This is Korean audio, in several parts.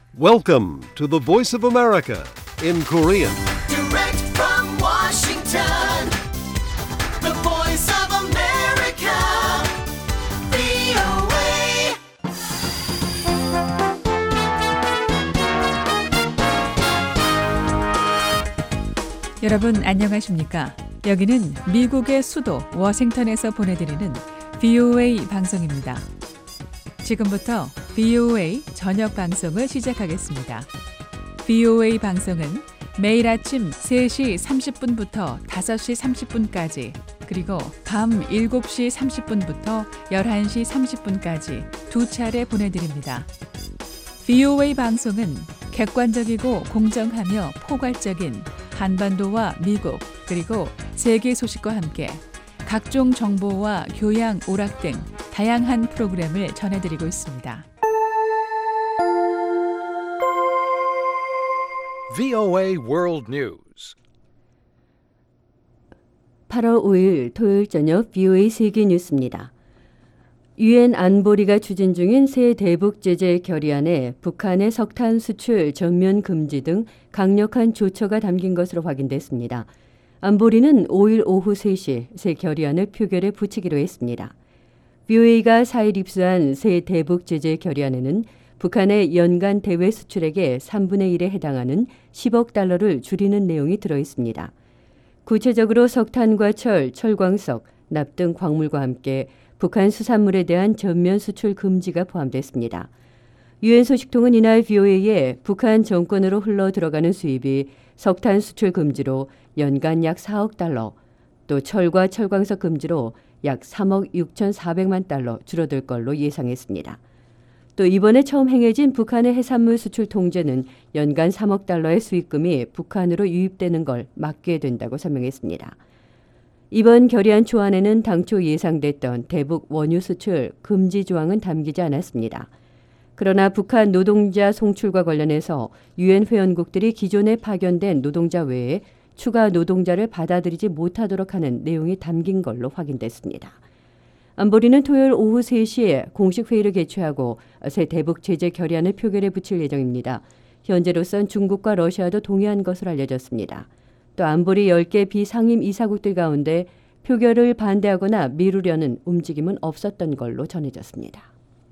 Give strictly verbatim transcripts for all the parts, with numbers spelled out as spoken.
Welcome to the Voice of America in Korean. Direct from Washington, the voice of America, 브이오에이. 여러분 안녕하십니까? 여기는 미국의 수도 워싱턴에서 보내드리는 브이오에이 방송입니다. 지금부터 브이오에이 저녁 방송을 시작하겠습니다. 브이오에이 방송은 매일 아침 세 시 삼십 분부터 다섯 시 삼십 분까지 그리고 밤 일곱 시 삼십 분부터 열한 시 삼십 분까지 두 차례 보내드립니다. 브이오에이 방송은 객관적이고 공정하며 포괄적인 한반도와 미국 그리고 세계 소식과 함께 각종 정보와 교양, 오락 등 다양한 프로그램을 전해드리고 있습니다. 브이오에이 World News. 팔월 오일 토요일 저녁 브이오에이 세계 뉴스입니다. 유엔 안보리가 추진 중인 새 대북 제재 결의안에 북한의 석탄 수출 전면 금지 등 강력한 조처가 담긴 것으로 확인됐습니다. 안보리는 오일 오후 세 시 새 결의안을 표결에 붙이기로 했습니다. 브이오에이가 사일 입수한 새 대북 제재 결의안에는 북한의 연간 대외 수출액의 삼분의 일에 해당하는 십억 달러를 줄이는 내용이 들어있습니다. 구체적으로 석탄과 철, 철광석, 납 등 광물과 함께 북한 수산물에 대한 전면 수출 금지가 포함됐습니다. 유엔 소식통은 이날 브이오에이에 북한 정권으로 흘러 들어가는 수입이 석탄 수출 금지로 연간 약 사억 달러, 또 철과 철광석 금지로 약 삼억 육천사백만 달러 줄어들 걸로 예상했습니다. 또 이번에 처음 행해진 북한의 해산물 수출 통제는 연간 삼억 달러의 수익금이 북한으로 유입되는 걸 막게 된다고 설명했습니다. 이번 결의안 초안에는 당초 예상됐던 대북 원유 수출 금지 조항은 담기지 않았습니다. 그러나 북한 노동자 송출과 관련해서 유엔 회원국들이 기존에 파견된 노동자 외에 추가 노동자를 받아들이지 못하도록 하는 내용이 담긴 걸로 확인됐습니다. 안보리는 토요일 오후 세 시에 공식 회의를 개최하고 새 대북 제재 결의안을 표결에 붙일 예정입니다. 현재로선 중국과 러시아도 동의한 것으로 알려졌습니다. 또 안보리 열 개 비상임 이사국들 가운데 표결을 반대하거나 미루려는 움직임은 없었던 걸로 전해졌습니다.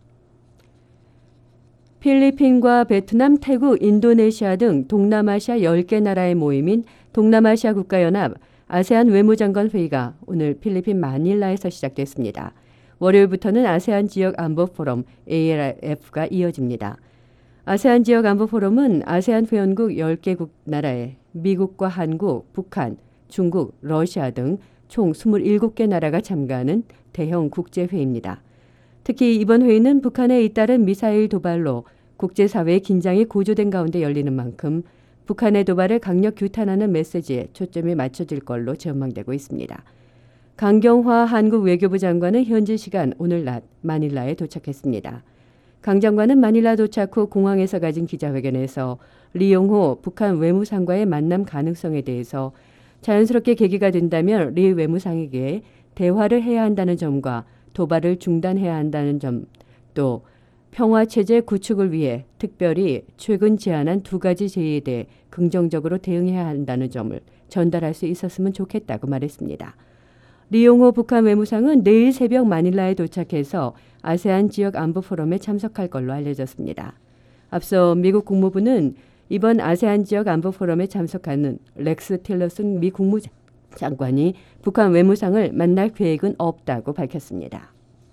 필리핀과 베트남, 태국, 인도네시아 등 동남아시아 열 개 나라의 모임인 동남아시아 국가연합 아세안 외무장관 회의가 오늘 필리핀 마닐라에서 시작됐습니다. 월요일부터는 아세안 지역 안보 포럼 에이엘에프가 이어집니다. 아세안 지역 안보 포럼은 아세안 회원국 열 개국 나라에 미국과 한국, 북한, 중국, 러시아 등 총 이십칠 개 나라가 참가하는 대형 국제회의입니다. 특히 이번 회의는 북한에 잇따른 미사일 도발로 국제사회의 긴장이 고조된 가운데 열리는 만큼 북한의 도발을 강력 규탄하는 메시지에 초점이 맞춰질 걸로 전망되고 있습니다. 강경화 한국 외교부 장관은 현지 시간 오늘 낮 마닐라에 도착했습니다. 강 장관은 마닐라 도착 후 공항에서 가진 기자회견에서 리용호 북한 외무상과의 만남 가능성에 대해서 자연스럽게 계기가 된다면 리 외무상에게 대화를 해야 한다는 점과 도발을 중단해야 한다는 점, 또 평화체제 구축을 위해 특별히 최근 제안한 두 가지 제의에 대해 긍정적으로 대응해야 한다는 점을 전달할 수 있었으면 좋겠다고 말했습니다. 리용호 북한 외무상은 내일 새벽 마닐라에 도착해서 아세안 지역 안보 포럼에 참석할 걸로 알려졌습니다. 앞서 미국 국무부는 이번 아세안 지역 안보 포럼에 참석하는 렉스 틸러슨 미 국무장관이 북한 외무상을 만날 계획은 없다고 밝혔습니다.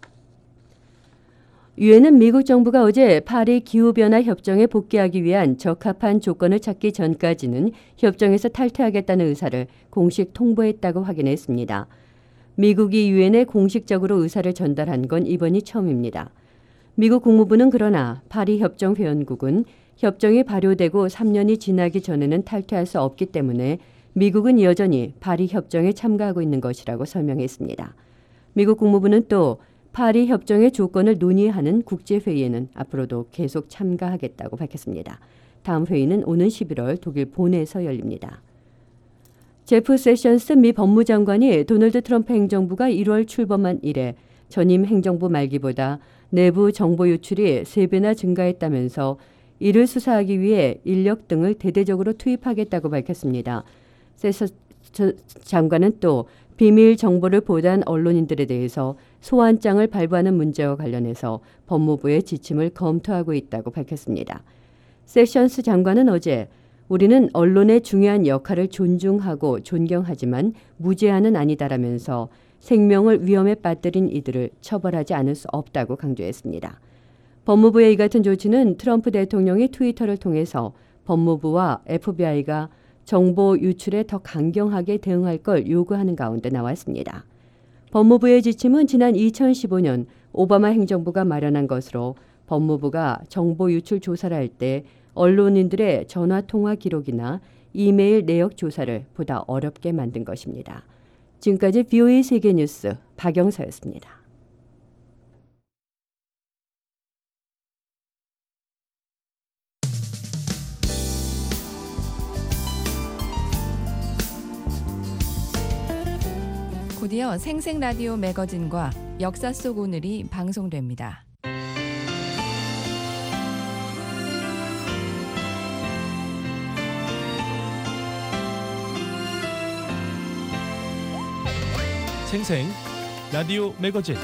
유엔은 미국 정부가 어제 파리 기후변화 협정에 복귀하기 위한 적합한 조건을 찾기 전까지는 협정에서 탈퇴하겠다는 의사를 공식 통보했다고 확인했습니다. 미국이 유엔에 공식적으로 의사를 전달한 건 이번이 처음입니다. 미국 국무부는 그러나 파리 협정 회원국은 협정이 발효되고 삼 년이 지나기 전에는 탈퇴할 수 없기 때문에 미국은 여전히 파리 협정에 참가하고 있는 것이라고 설명했습니다. 미국 국무부는 또 파리 협정의 조건을 논의하는 국제회의에는 앞으로도 계속 참가하겠다고 밝혔습니다. 다음 회의는 오는 십일월 독일 본에서 열립니다. 제프 세션스 미 법무장관이 도널드 트럼프 행정부가 일월 출범한 이래 전임 행정부 말기보다 내부 정보 유출이 세 배나 증가했다면서 이를 수사하기 위해 인력 등을 대대적으로 투입하겠다고 밝혔습니다. 세서 장관은 또 비밀 정보를 보도한 언론인들에 대해서 소환장을 발부하는 문제와 관련해서 법무부의 지침을 검토하고 있다고 밝혔습니다. 세션스 장관은 어제 우리는 언론의 중요한 역할을 존중하고 존경하지만 무죄한은 아니다라면서 생명을 위험에 빠뜨린 이들을 처벌하지 않을 수 없다고 강조했습니다. 법무부의 이 같은 조치는 트럼프 대통령이 트위터를 통해서 법무부와 에프비아이가 정보 유출에 더 강경하게 대응할 걸 요구하는 가운데 나왔습니다. 법무부의 지침은 지난 이천십오 년 오바마 행정부가 마련한 것으로 법무부가 정보 유출 조사를 할 때 언론인들의 전화 통화 기록이나 이메일 내역 조사를 보다 어렵게 만든 것입니다. 지금까지 브이오에이 세계뉴스 박영서였습니다. 곧이어 생생 라디오 매거진과 역사 속 오늘이 방송됩니다. 생생 라디오 매거진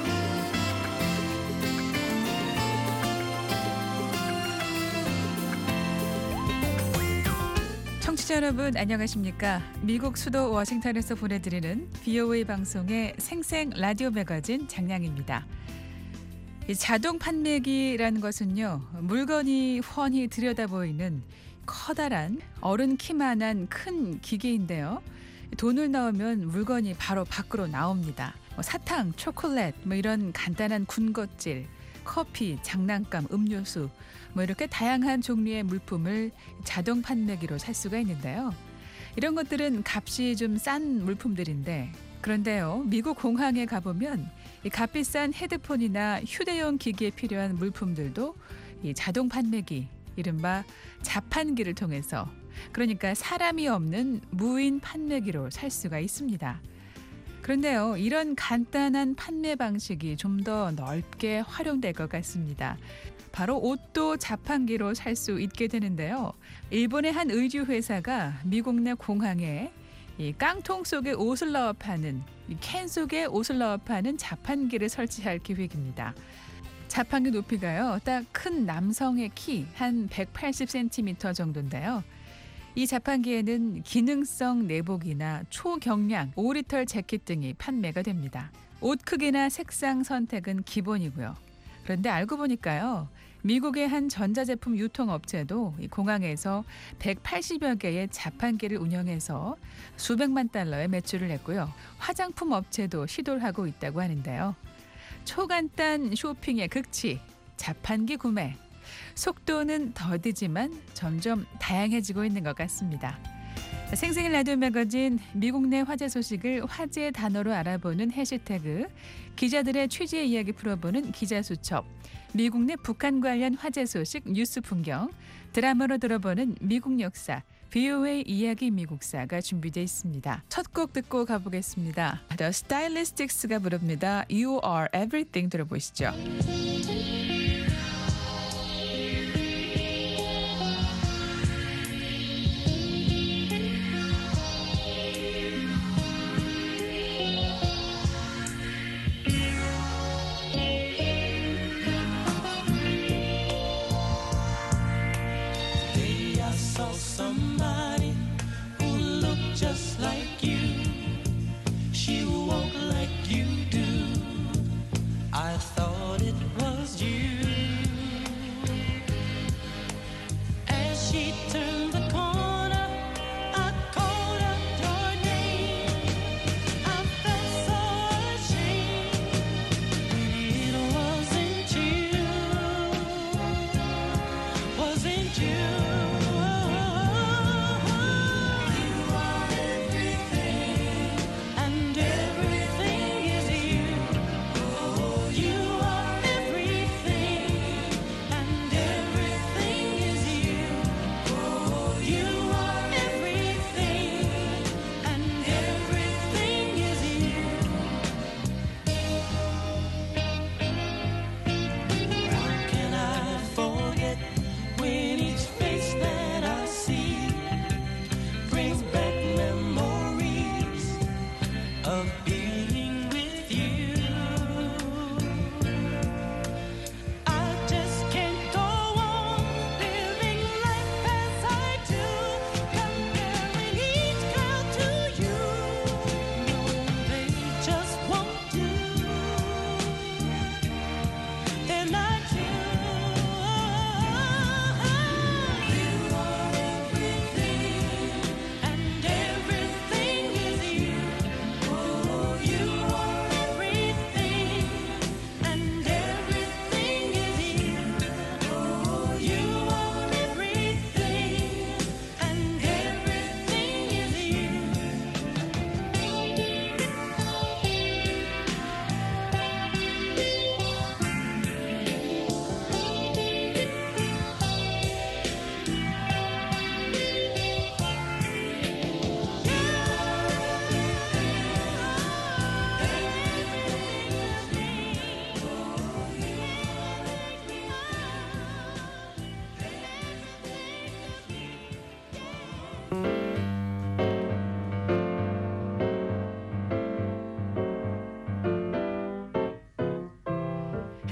청취자 여러분 안녕하십니까? 미국 수도 워싱턴에서 보내드리는 브이오에이 방송의 생생 라디오 매거진 장량입니다. 이 자동 판매기라는 것은요, 물건이 훤히 들여다보이는 커다란 어른 키만한 큰 기계인데요. 돈을 넣으면 물건이 바로 밖으로 나옵니다. 뭐 사탕, 초콜릿, 뭐 이런 간단한 군것질, 커피, 장난감, 음료수 뭐 이렇게 다양한 종류의 물품을 자동 판매기로 살 수가 있는데요. 이런 것들은 값이 좀 싼 물품들인데, 그런데요, 미국 공항에 가보면 이 값비싼 헤드폰이나 휴대용 기기에 필요한 물품들도 이 자동 판매기, 이른바 자판기를 통해서, 그러니까 사람이 없는 무인 판매기로 살 수가 있습니다. 그런데요, 이런 간단한 판매 방식이 좀 더 넓게 활용될 것 같습니다. 바로 옷도 자판기로 살 수 있게 되는데요. 일본의 한 의류 회사가 미국 내 공항에 이 깡통 속에 옷을 넣어 파는, 이 캔 속에 옷을 넣어 파는 자판기를 설치할 계획입니다. 자판기 높이가요, 딱 큰 남성의 키 한 백팔십 센티미터 정도인데요. 이 자판기에는 기능성 내복이나 초경량 오리털 재킷 등이 판매가 됩니다. 옷 크기나 색상 선택은 기본이고요. 그런데 알고 보니까요, 미국의 한 전자제품 유통업체도 이 공항에서 백팔십여 개의 자판기를 운영해서 수백만 달러의 매출을 냈고요. 화장품 업체도 시도를 하고 있다고 하는데요. 초간단 쇼핑의 극치, 자판기 구매. 속도는 더디지만 점점 다양해지고 있는 것 같습니다. 생생 라디오 매거진, 미국 내 화제 소식을 화제 단어로 알아보는 해시태그, 기자들의 취재 이야기 풀어보는 기자수첩, 미국 내 북한 관련 화제 소식 뉴스 풍경, 드라마로 들어보는 미국 역사, 브이오에이 이야기 미국사가 준비되어 있습니다. 첫 곡 듣고 가보겠습니다. The Stylistics가 부릅니다. You are everything 들어보시죠. Somebody who looked just like you. She walked like you do. I thought it was you.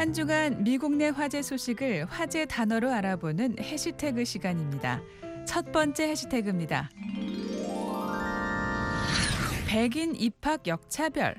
한 주간 미국 내 화제 소식을 화제 단어로 알아보는 해시태그 시간입니다. 첫 번째 해시태그입니다. 백인 입학 역차별.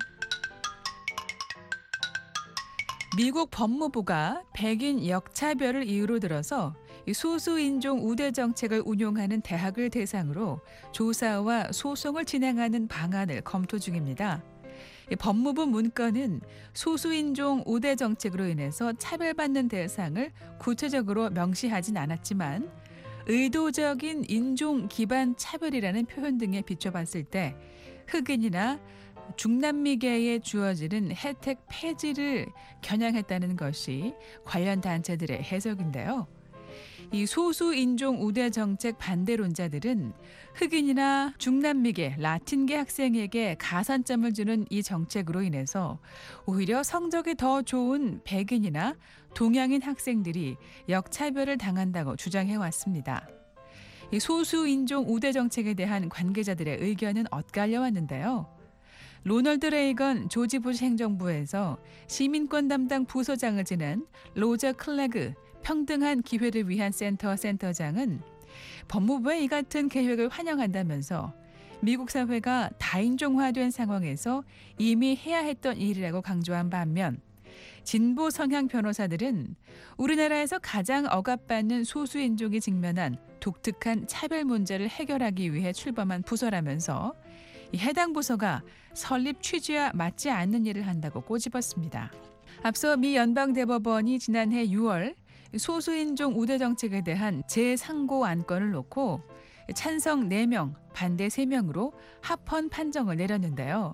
미국 법무부가 백인 역차별을 이유로 들어서 소수인종 우대 정책을 운용하는 대학을 대상으로 조사와 소송을 진행하는 방안을 검토 중입니다. 법무부 문건은 소수인종 우대 정책으로 인해서 차별받는 대상을 구체적으로 명시하진 않았지만 의도적인 인종 기반 차별이라는 표현 등에 비춰봤을 때 흑인이나 중남미계에 주어지는 혜택 폐지를 겨냥했다는 것이 관련 단체들의 해석인데요. 이 소수인종 우대 정책 반대론자들은 흑인이나 중남미계, 라틴계 학생에게 가산점을 주는 이 정책으로 인해서 오히려 성적이 더 좋은 백인이나 동양인 학생들이 역차별을 당한다고 주장해 왔습니다. 이 소수인종 우대 정책에 대한 관계자들의 의견은 엇갈려 왔는데요. 로널드 레이건 조지 부시 행정부에서 시민권 담당 부서장을 지낸 로저 클래그 평등한 기회를 위한 센터 센터장은 법무부의 이 같은 계획을 환영한다면서 미국 사회가 다인종화된 상황에서 이미 해야 했던 일이라고 강조한 반면 진보 성향 변호사들은 우리나라에서 가장 억압받는 소수인종이 직면한 독특한 차별 문제를 해결하기 위해 출범한 부서라면서 이 해당 부서가 설립 취지와 맞지 않는 일을 한다고 꼬집었습니다. 앞서 미 연방대법원이 지난해 유월 소수인종 우대 정책에 대한 재상고 안건을 놓고 찬성 네 명, 반대 세 명으로 합헌 판정을 내렸는데요.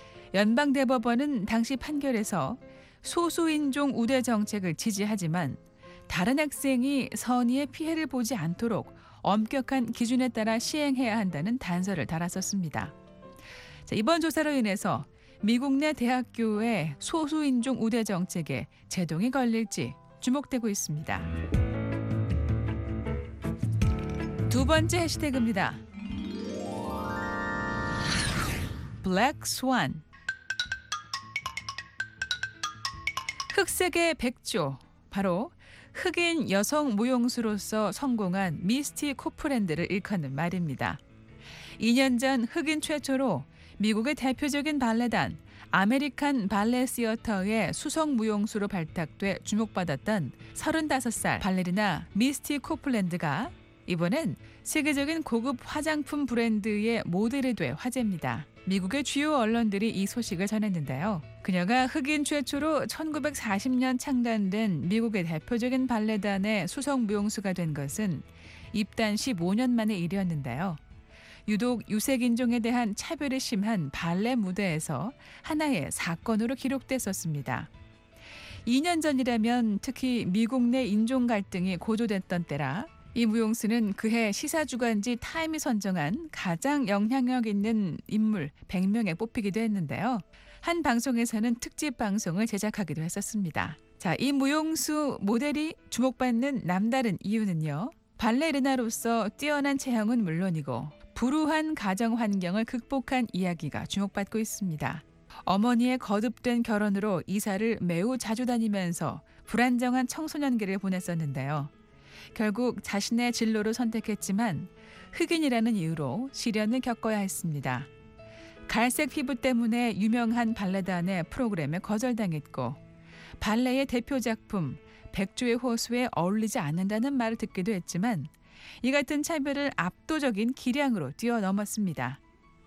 연방대법원은 당시 판결에서 소수인종 우대 정책을 지지하지만 다른 학생이 선의의 피해를 보지 않도록 엄격한 기준에 따라 시행해야 한다는 단서를 달았었습니다. 자, 이번 조사로 인해서 미국 내 대학교의 소수인종 우대 정책에 제동이 걸릴지 주목되고 있습니다. 두 번째 해시태그입니다. Black Swan. 흑색의 백조, 바로 흑인 여성 무용수로서 성공한 미스티 코프랜드를 일컫는 말입니다. 이 년 전 흑인 최초로 미국의 대표적인 발레단 아메리칸 발레 시어터의 수석 무용수로 발탁돼 주목받았던 서른다섯 살 발레리나 미스티 코플랜드가 이번엔 세계적인 고급 화장품 브랜드의 모델이 돼 화제입니다. 미국의 주요 언론들이 이 소식을 전했는데요. 그녀가 흑인 최초로 천구백사십 년 창단된 미국의 대표적인 발레단의 수석 무용수가 된 것은 입단 십오 년 만의 일이었는데요. 유독 유색인종에 대한 차별이 심한 발레 무대에서 하나의 사건으로 기록됐었습니다. 이 년 전이라면 특히 미국 내 인종 갈등이 고조됐던 때라 이 무용수는 그해 시사주간지 타임이 선정한 가장 영향력 있는 인물 백 명에 뽑히기도 했는데요. 한 방송에서는 특집 방송을 제작하기도 했었습니다. 자, 이 무용수 모델이 주목받는 남다른 이유는요. 발레리나로서 뛰어난 체형은 물론이고 불우한 가정 환경을 극복한 이야기가 주목받고 있습니다. 어머니의 거듭된 결혼으로 이사를 매우 자주 다니면서 불안정한 청소년기를 보냈었는데요. 결국 자신의 진로를 선택했지만 흑인이라는 이유로 시련을 겪어야 했습니다. 갈색 피부 때문에 유명한 발레단의 프로그램에 거절당했고 발레의 대표 작품 백조의 호수에 어울리지 않는다는 말을 듣기도 했지만 이 같은 차별을 압도적인 기량으로 뛰어넘었습니다.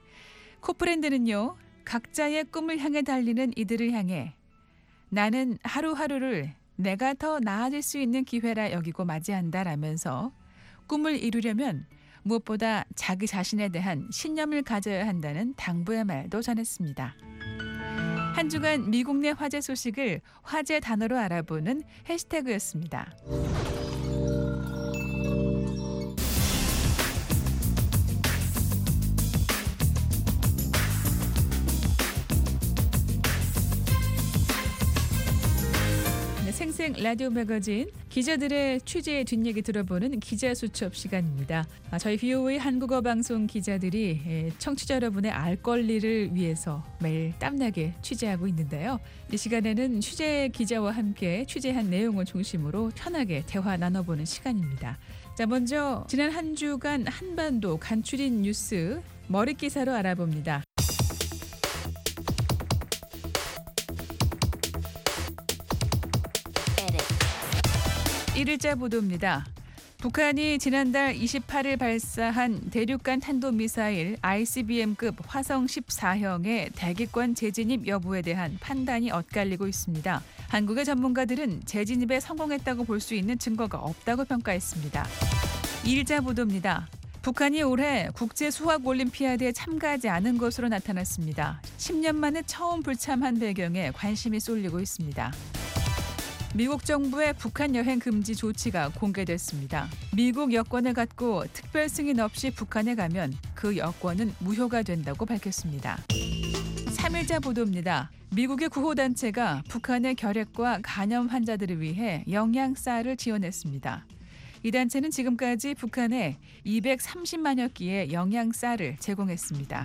코프랜드는요, 각자의 꿈을 향해 달리는 이들을 향해 나는 하루하루를 내가 더 나아질 수 있는 기회라 여기고 맞이한다라면서 꿈을 이루려면 무엇보다 자기 자신에 대한 신념을 가져야 한다는 당부의 말도 전했습니다. 한 주간 미국 내 화제 소식을 화제 단어로 알아보는 해시태그였습니다. 생생 라디오 매거진 기자들의 취재 뒷얘기 들어보는 기자수첩 시간입니다. 아, 저희 비오에이 한국어 방송 기자들이 예, 청취자 여러분의 알 권리를 위해서 매일 땀나게 취재하고 있는데요. 이 시간에는 취재 기자와 함께 취재한 내용을 중심으로 편하게 대화 나눠보는 시간입니다. 자, 먼저 지난 한 주간 한반도 간추린 뉴스 머릿기사로 알아봅니다. 일일자 보도입니다. 북한이 지난달 이십팔일 발사한 대륙간 탄도미사일 아이씨비엠급 화성 십사형의 대기권 재진입 여부에 대한 판단이 엇갈리고 있습니다. 한국의 전문가들은 재진입에 성공했다고 볼 수 있는 증거가 없다고 평가했습니다. 일일자 보도입니다. 북한이 올해 국제수학올림피아드에 참가하지 않은 것으로 나타났습니다. 십 년 만에 처음 불참한 배경에 관심이 쏠리고 있습니다. 미국 정부의 북한 여행 금지 조치가 공개됐습니다. 미국 여권을 갖고 특별 승인 없이 북한에 가면 그 여권은 무효가 된다고 밝혔습니다. 삼일자 보도입니다. 미국의 구호단체가 북한의 결핵과 간염 환자들을 위해 영양쌀을 지원했습니다. 이 단체는 지금까지 북한에 이백삼십만여 끼의 영양쌀을 제공했습니다.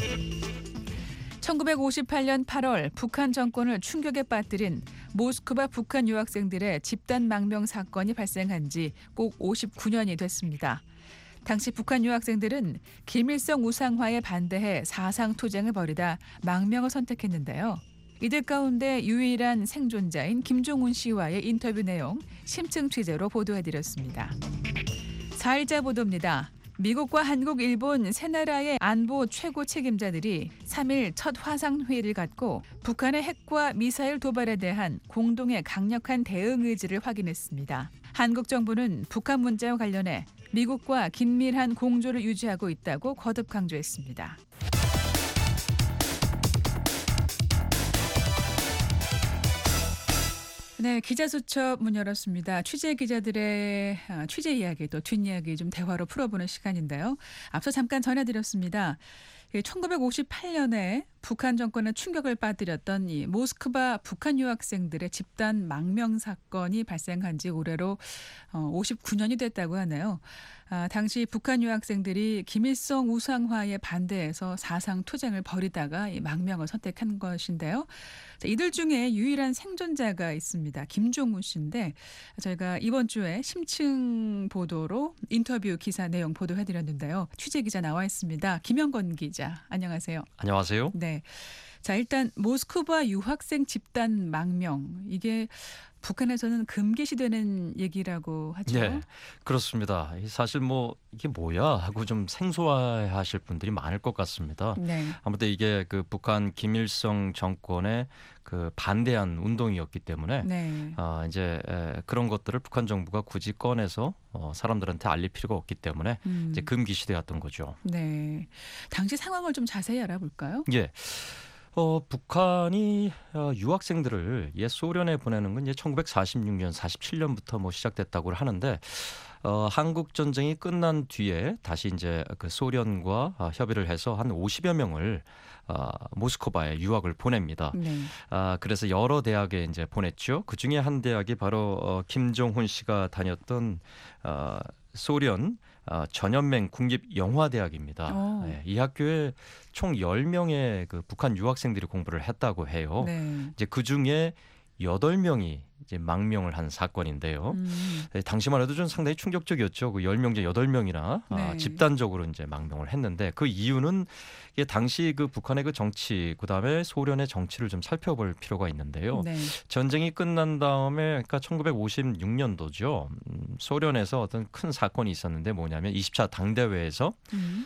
천구백오십팔년 팔월 북한 정권을 충격에 빠뜨린 모스크바 북한 유학생들의 집단 망명 사건이 발생한 지 꼭 오십구년이 됐습니다. 당시 북한 유학생들은 김일성 우상화에 반대해 사상투쟁을 벌이다 망명을 선택했는데요. 이들 가운데 유일한 생존자인 김종훈 씨와의 인터뷰 내용 심층 취재로 보도해드렸습니다. 사일자 보도입니다. 미국과 한국, 일본 세 나라의 안보 최고 책임자들이 삼일 첫 화상회의를 갖고 북한의 핵과 미사일 도발에 대한 공동의 강력한 대응 의지를 확인했습니다. 한국 정부는 북한 문제와 관련해 미국과 긴밀한 공조를 유지하고 있다고 거듭 강조했습니다. 네, 기자수첩 문 열었습니다. 취재 기자들의 취재 이야기 또 뒷이야기 좀 대화로 풀어보는 시간인데요. 앞서 잠깐 전해드렸습니다. 천구백오십팔년에 북한 정권의 충격을 빠뜨렸던 이 모스크바 북한 유학생들의 집단 망명 사건이 발생한 지 올해로 오십구년이 됐다고 하네요. 아, 당시 북한 유학생들이 김일성 우상화에 반대해서 사상 투쟁을 벌이다가 이 망명을 선택한 것인데요. 자, 이들 중에 유일한 생존자가 있습니다. 김종훈 씨인데 저희가 이번 주에 심층 보도로 인터뷰 기사 내용 보도해드렸는데요. 취재 기자 나와 있습니다. 김영건 기자, 안녕하세요. 안녕하세요. 네. 자, 일단 모스크바 유학생 집단 망명, 이게 북한에서는 금기시되는 얘기라고 하죠. 네, 그렇습니다. 사실 뭐 이게 뭐야 하고 좀 생소해하실 분들이 많을 것 같습니다. 네. 아무튼 이게 그 북한 김일성 정권의 그 반대한 운동이었기 때문에 네. 어, 이제 에, 그런 것들을 북한 정부가 굳이 꺼내서 어, 사람들한테 알릴 필요가 없기 때문에 음. 이제 금기시되었던 거죠. 네. 당시 상황을 좀 자세히 알아볼까요? 예. 어, 북한이 어, 유학생들을 옛 소련에 보내는 건 이제 천구백사십육년, 사십칠년부터 뭐 시작됐다고 하는데 어, 한국 전쟁이 끝난 뒤에 다시 이제 그 소련과 어, 협의를 해서 한 오십여 명을 어, 모스크바에 유학을 보냅니다. 네. 아, 그래서 여러 대학에 이제 보냈죠. 그 중에 한 대학이 바로 어, 김종훈 씨가 다녔던 어, 소련 어, 전연맹 국립영화대학입니다. 네, 이 학교에 총 열 명의 그 북한 유학생들이 공부를 했다고 해요. 네. 이제 그 중에 여덟 명이 이제 망명을 한 사건인데요. 음. 네, 당시만 해도 좀 상당히 충격적이었죠. 그 열 명 중에 여덟 명이나 네. 아, 집단적으로 이제 망명을 했는데 그 이유는 이게 당시 그 북한의 그 정치, 그다음에 소련의 정치를 좀 살펴볼 필요가 있는데요. 네. 전쟁이 끝난 다음에 그러니까 천구백오십육년도죠. 음, 소련에서 어떤 큰 사건이 있었는데 뭐냐면 이십 차 당대회에서 음.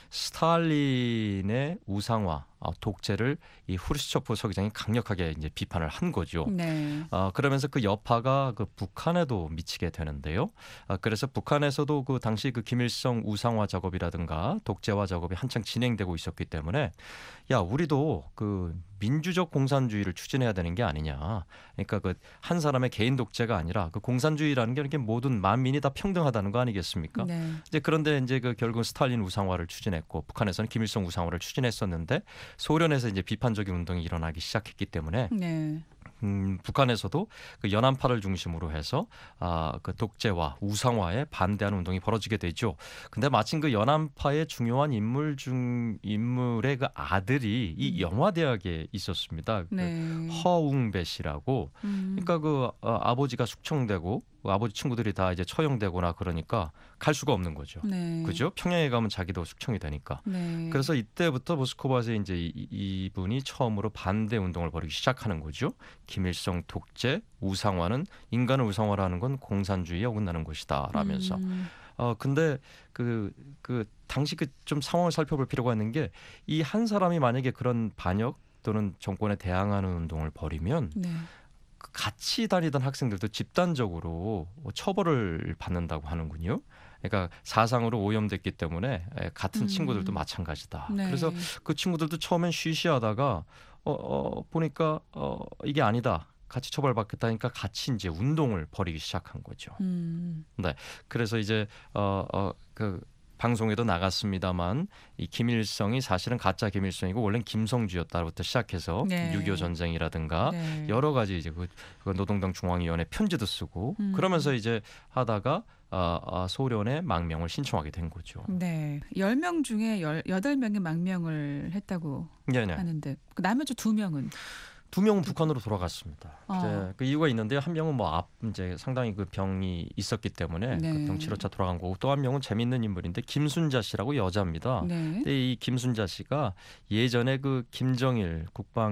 스탈린의 우상화, 어, 독재를 이 후르시초프 서기장이 강력하게 이제 비판을 한 거죠. 네. 어, 그러면서 그 여파가 그 북한에도 미치게 되는데요. 어, 그래서 북한에서도 그 당시 그 김일성 우상화 작업이라든가 독재화 작업이 한창 진행되고 있었기 때문에 야, 우리도 그 민주적 공산주의를 추진해야 되는 게 아니냐. 그러니까 그 한 사람의 개인 독재가 아니라 그 공산주의라는 게 이렇게 모든 만민이 다 평등하다는 거 아니겠습니까? 네. 이제 그런데 이제 그 결국 스탈린 우상화를 추진했고 북한에서는 김일성 우상화를 추진했었는데 소련에서 이제 비판적인 운동이 일어나기 시작했기 때문에 네. 음, 북한에서도 그 연안파를 중심으로 해서 아, 그 독재와 우상화에 반대하는 운동이 벌어지게 되죠. 근데 마침 그 연안파의 중요한 인물 중 인물의 그 아들이 이 영화대학에 있었습니다. 그 네. 허웅배 씨라고. 음. 그러니까 그 어, 아버지가 숙청되고 그 아버지 친구들이 다 이제 처형되거나 그러니까 갈 수가 없는 거죠. 네. 그죠? 평양에 가면 자기도 숙청이 되니까. 네. 그래서 이때부터 모스크바에서 이제 이, 이분이 처음으로 반대 운동을 벌이기 시작하는 거죠. 김일성 독재, 우상화는 인간을 우상화라는 건 공산주의에 어긋나는 것이다라면서. 음. 어 근데 그 그 당시 그 좀 상황을 살펴볼 필요가 있는 게 이 한 사람이 만약에 그런 반역 또는 정권에 대항하는 운동을 벌이면 네. 같이 다니던 학생들도 집단적으로 처벌을 받는다고 하는군요. 그러니까 사상으로 오염됐기 때문에 같은 음. 친구들도 마찬가지다. 네. 그래서 그 친구들도 처음엔 쉬쉬하다가 어, 어, 보니까 어, 이게 아니다. 같이 처벌받겠다니까 같이 이제 운동을 벌이기 시작한 거죠. 음. 그래서 이제 어, 어, 그 방송에도 나갔습니다만 이 김일성이 사실은 가짜 김일성이고 원래는 김성주였다부터 시작해서 네. 육이오 전쟁이라든가 네. 여러 가지 이제 그, 그 노동당 중앙위원회 편지도 쓰고 음. 그러면서 이제 하다가 아, 아, 소련의 망명을 신청하게 된 거죠. 네. 열 명 중에 여덟 명이 망명을 했다고 네네. 하는데 그 나머지 두 명은 두 명은 북한으로 돌아갔습니다. 어. 이제 그 이유가 있는데 한 명은 뭐 앞 이제 상당히 그 병이 있었기 때문에 네. 그 병 치료차 돌아간 거고 또 한 명은 재밌는 인물인데 김순자 씨라고 여자입니다. 네. 근데 이 김순자 씨가 예전에 그 김정일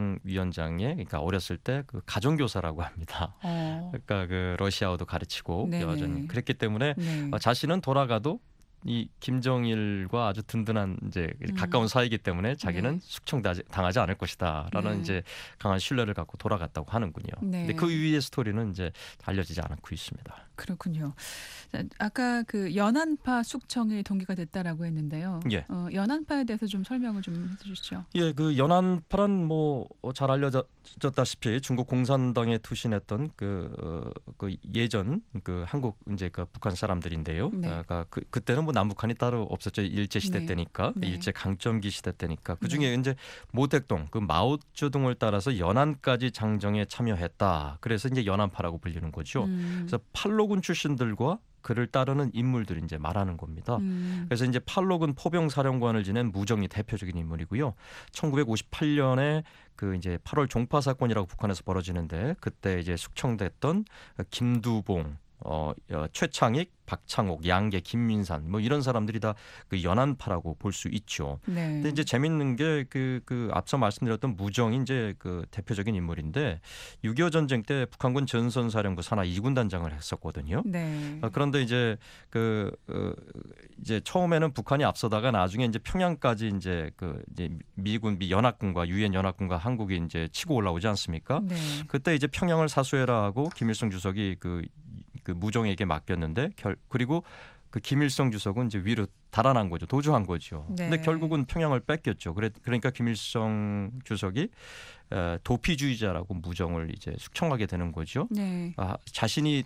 국방위원장의 그러니까 어렸을 때 그 가정교사라고 합니다. 어. 그러니까 그 러시아어도 가르치고 네네. 여전히 그랬기 때문에 네. 어, 자신은 돌아가도 이 김정일과 아주 든든한 이제 음. 가까운 사이이기 때문에 자기는 네. 숙청당하지 당하지 않을 것이다라는 네. 이제 강한 신뢰를 갖고 돌아갔다고 하는군요. 네. 근데 그 위의 스토리는 이제 알려지지 않고 있습니다. 그렇군요. 자, 아까 그 연안파 숙청이 동기가 됐다라고 했는데요. 예. 어, 연안파에 대해서 좀 설명을 좀 해주시죠. 예, 그 연안파란 뭐 잘 알려졌다시피 중국 공산당에 투신했던 그, 어, 그 예전 그 한국 이제 그 북한 사람들인데요. 네. 그러니까 그 그때는 뭐 남북한이 따로 없었죠. 일제 시대 네. 때니까 네. 일제 강점기 시대 때니까 그 중에 네. 이제 모택동 그 마오쩌둥을 따라서 연안까지 장정에 참여했다. 그래서 이제 연안파라고 불리는 거죠. 음. 그래서 팔로군 출신들과 그를 따르는 인물들이 이제 말하는 겁니다. 음. 그래서 이제 팔로군 포병 사령관을 지낸 무정이 대표적인 인물이고요. 천구백오십팔 년에 그 이제 팔월 종파 사건이라고 북한에서 벌어지는데 그때 이제 숙청됐던 김두봉, 어, 어, 최창익, 박창옥, 양계, 김민산 뭐 이런 사람들이 다 그 연안파라고 볼 수 있죠. 네. 근데 이제 재밌는 게 그 그 앞서 말씀드렸던 무정이 이제 그 대표적인 인물인데 육이오 전쟁 때 북한군 전선사령부 산하 이 군 단장을 했었거든요. 네. 어, 그런데 이제 그 어, 이제 처음에는 북한이 앞서다가 나중에 이제 평양까지 이제 그 이제 미군 미 연합군과 유엔 연합군과 한국이 이제 치고 올라오지 않습니까? 네. 그때 이제 평양을 사수해라 하고 김일성 주석이 그, 그 무정에게 맡겼는데 결, 그리고 그 김일성 주석은 이제 위로 달아난 거죠. 도주한 거죠. 네. 근데 결국은 평양을 뺏겼죠. 그래, 그러니까 김일성 주석이 에, 도피주의자라고 무정을 이제 숙청하게 되는 거죠. 네. 아, 자신이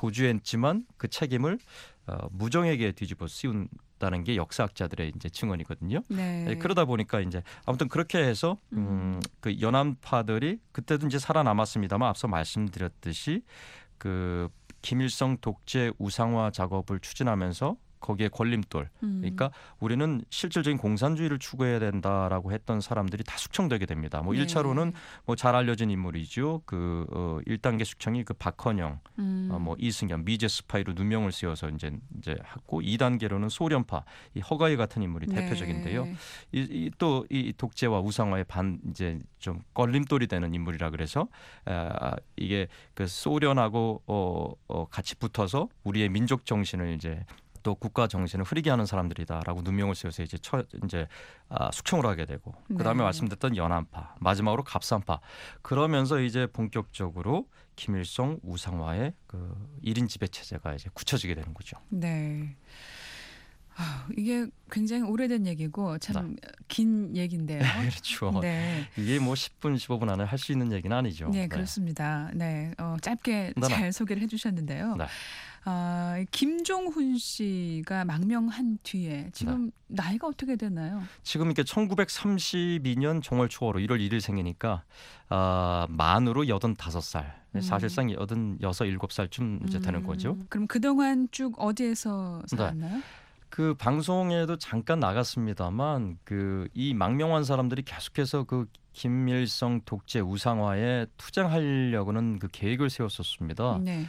도주했지만 그 책임을 어, 무정에게 뒤집어 씌운다는 게 역사학자들의 이제 증언이거든요. 네. 예, 그러다 보니까 이제 아무튼 그렇게 해서 음, 그 연안파들이 그때도 이제 살아남았습니다만 앞서 말씀드렸듯이 그 김일성 독재 우상화 작업을 추진하면서 거기에 걸림돌. 음. 그러니까 우리는 실질적인 공산주의를 추구해야 된다라고 했던 사람들이 다 숙청되게 됩니다. 뭐 네. 일 차로는 뭐 잘 알려진 인물이죠. 그 어, 일 단계 숙청이 그 박헌영, 음. 어, 뭐 이승현, 미제 스파이로 누명을 씌워서 이제 이제 했고 이 단계로는 소련파, 이 허가이 같은 인물이 네. 대표적인데요. 이 또 이 독재와 우상화의 반 이제 좀 걸림돌이 되는 인물이라 그래서 아, 이게 그 소련하고 어, 어, 같이 붙어서 우리의 민족 정신을 이제 또 국가 정신을 흐리게 하는 사람들이다라고 누명을 씌워서 이제 처, 이제 아, 숙청을 하게 되고 그다음에 네. 말씀드렸던 연안파 마지막으로 갑산파 그러면서 이제 본격적으로 김일성 우상화의 그 일 인 지배 체제가 이제 굳혀지게 되는 거죠. 네. 아, 이게 굉장히 오래된 얘기고 참 긴 얘기인데요. 그렇죠. 네. 이게 뭐 십 분, 십오 분 안에 할 수 있는 얘기는 아니죠. 네, 그렇습니다. 네, 어, 짧게 네네. 잘 소개를 해주셨는데요. 네. 아, 김종훈 씨가 망명한 뒤에 지금 네. 나이가 어떻게 되나요? 지금 이렇게 천구백삼십이 년 정월 초월로 일월 일일 생이니까 아, 만으로 여든다섯 살. 음. 사실상 여든여섯, 일곱 살쯤 이제 되는 음, 거죠. 그럼 그동안 쭉 어디에서 살았나요? 그 방송에도 잠깐 나갔습니다만 그 이 망명한 사람들이 계속해서 그 김일성 독재 우상화에 투쟁하려고는 그 계획을 세웠었습니다. 네.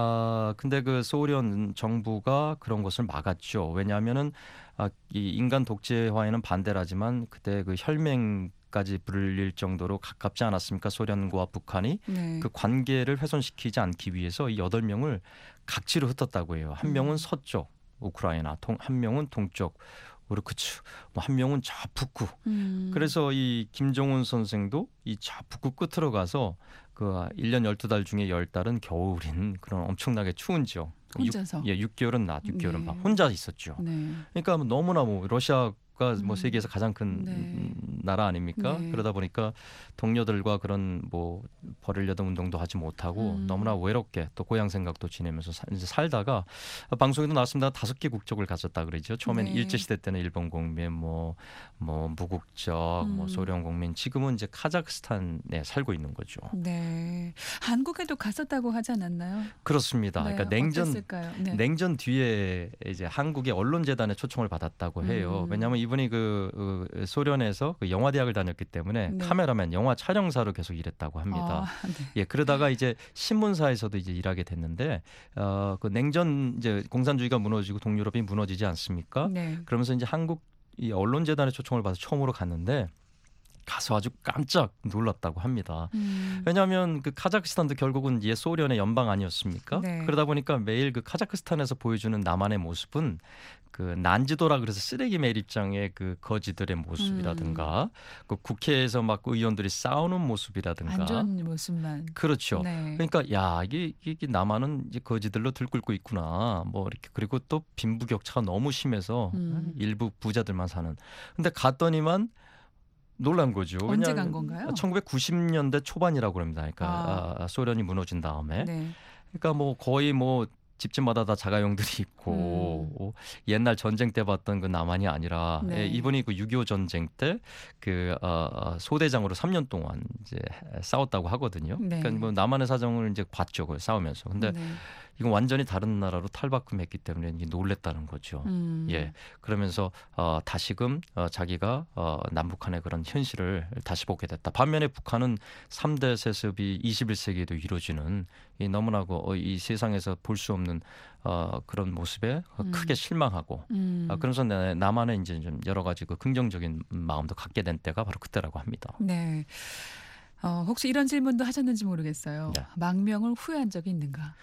아 근데 그 소련 정부가 그런 것을 막았죠. 왜냐하면은 아, 이 인간 독재화에는 반대라지만 그때 그 혈맹까지 불릴 정도로 가깝지 않았습니까? 소련과 북한이 네. 그 관계를 훼손시키지 않기 위해서 이 여덟 명을 각지로 흩었다고 해요. 한 명은 음. 서쪽 우크라이나, 동, 한 명은 동쪽 우르크츠, 뭐 한 명은 좌북구. 음. 그래서 이 김정은 선생도 이 좌북구 끝으로 가서 그 일 년 열두 달 중에 열 달은 겨울인 그런 엄청나게 추운 지역. 혼자서? 육, 예, 육 개월은 낮, 육 개월은 네. 밤 혼자 있었죠. 네. 그러니까 뭐 너무나 뭐 러시아가 뭐 음. 세계에서 가장 큰 네. 음, 나라 아닙니까? 네. 그러다 보니까 동료들과 그런 뭐 벌이려던 운동도 하지 못하고 음. 너무나 외롭게 또 고향 생각도 지내면서 사, 이제 살다가 방송에도 나왔습니다. 다섯 개 국적을 가졌다 그러죠. 처음에는 네. 일제 시대 때는 일본 국민, 뭐, 뭐 무국적, 뭐 음. 소련 국민, 지금은 이제 카자흐스탄에 살고 있는 거죠. 네. 한국에도 갔었다고 하지 않았나요? 그렇습니다. 네. 그러니까 냉전 어땠을까요? 네. 냉전 뒤에 이제 한국의 언론재단에 초청을 받았다고 해요. 음. 왜냐하면 이분이 그, 그 소련에서 그 영화대학을 다녔기 때문에 네. 카메라맨, 영화 촬영사로 계속 일했다고 합니다. 아, 네. 예, 그러다가 이제 신문사에서도 이제 일하게 됐는데, 어, 그 냉전 이제 공산주의가 무너지고 동유럽이 무너지지 않습니까? 네. 그러면서 이제 한국 이 언론재단에 초청을 받아서 처음으로 갔는데 가서 아주 깜짝 놀랐다고 합니다. 음. 왜냐하면 그 카자흐스탄도 결국은 옛 소련의 연방 아니었습니까? 네. 그러다 보니까 매일 그 카자흐스탄에서 보여주는 남한의 모습은 그 난지도라 그래서 쓰레기 매립장의 그 거지들의 모습이라든가 음. 그 국회에서 막 의원들이 싸우는 모습이라든가 안 좋은 모습만. 그렇죠. 네. 그러니까 야 이게, 이게 남한은 이제 거지들로 들끓고 있구나. 뭐 이렇게 그리고 또 빈부격차가 너무 심해서 음. 일부 부자들만 사는. 근데 갔더니만 놀란 거죠. 언제 왜냐하면 간 건가요? 천구백구십 년대 초반이라고 합니다. 그러니까 아. 아, 소련이 무너진 다음에. 네. 그러니까 뭐 거의 뭐 집집마다 다 자가용들이 있고 음. 어, 옛날 전쟁 때 봤던 그 남한이 아니라 네. 예, 이분이 그 육이오 전쟁 때 그 어, 어, 소대장으로 삼 년 동안 이제 싸웠다고 하거든요. 네. 그러니까 뭐 남한의 사정을 이제 봤죠. 그 싸우면서. 근데 네. 이건 완전히 다른 나라로 탈바꿈했기 때문에 이게 놀랬다는 거죠. 음. 예, 그러면서 어, 다시금 어, 자기가 어, 남북한의 그런 현실을 다시 보게 됐다. 반면에 북한은 삼 대 세습이 이십일 세기에도 이루어지는 이 너무나고 어, 이 세상에서 볼 수 없는 어, 그런 모습에 음. 크게 실망하고 음. 아, 그러면서 내- 남한에 이제 좀 여러 가지 그 긍정적인 마음도 갖게 된 때가 바로 그때라고 합니다. 네. 어, 혹시 이런 질문도 하셨는지 모르겠어요. 네. 망명을 후회한 적이 있는가?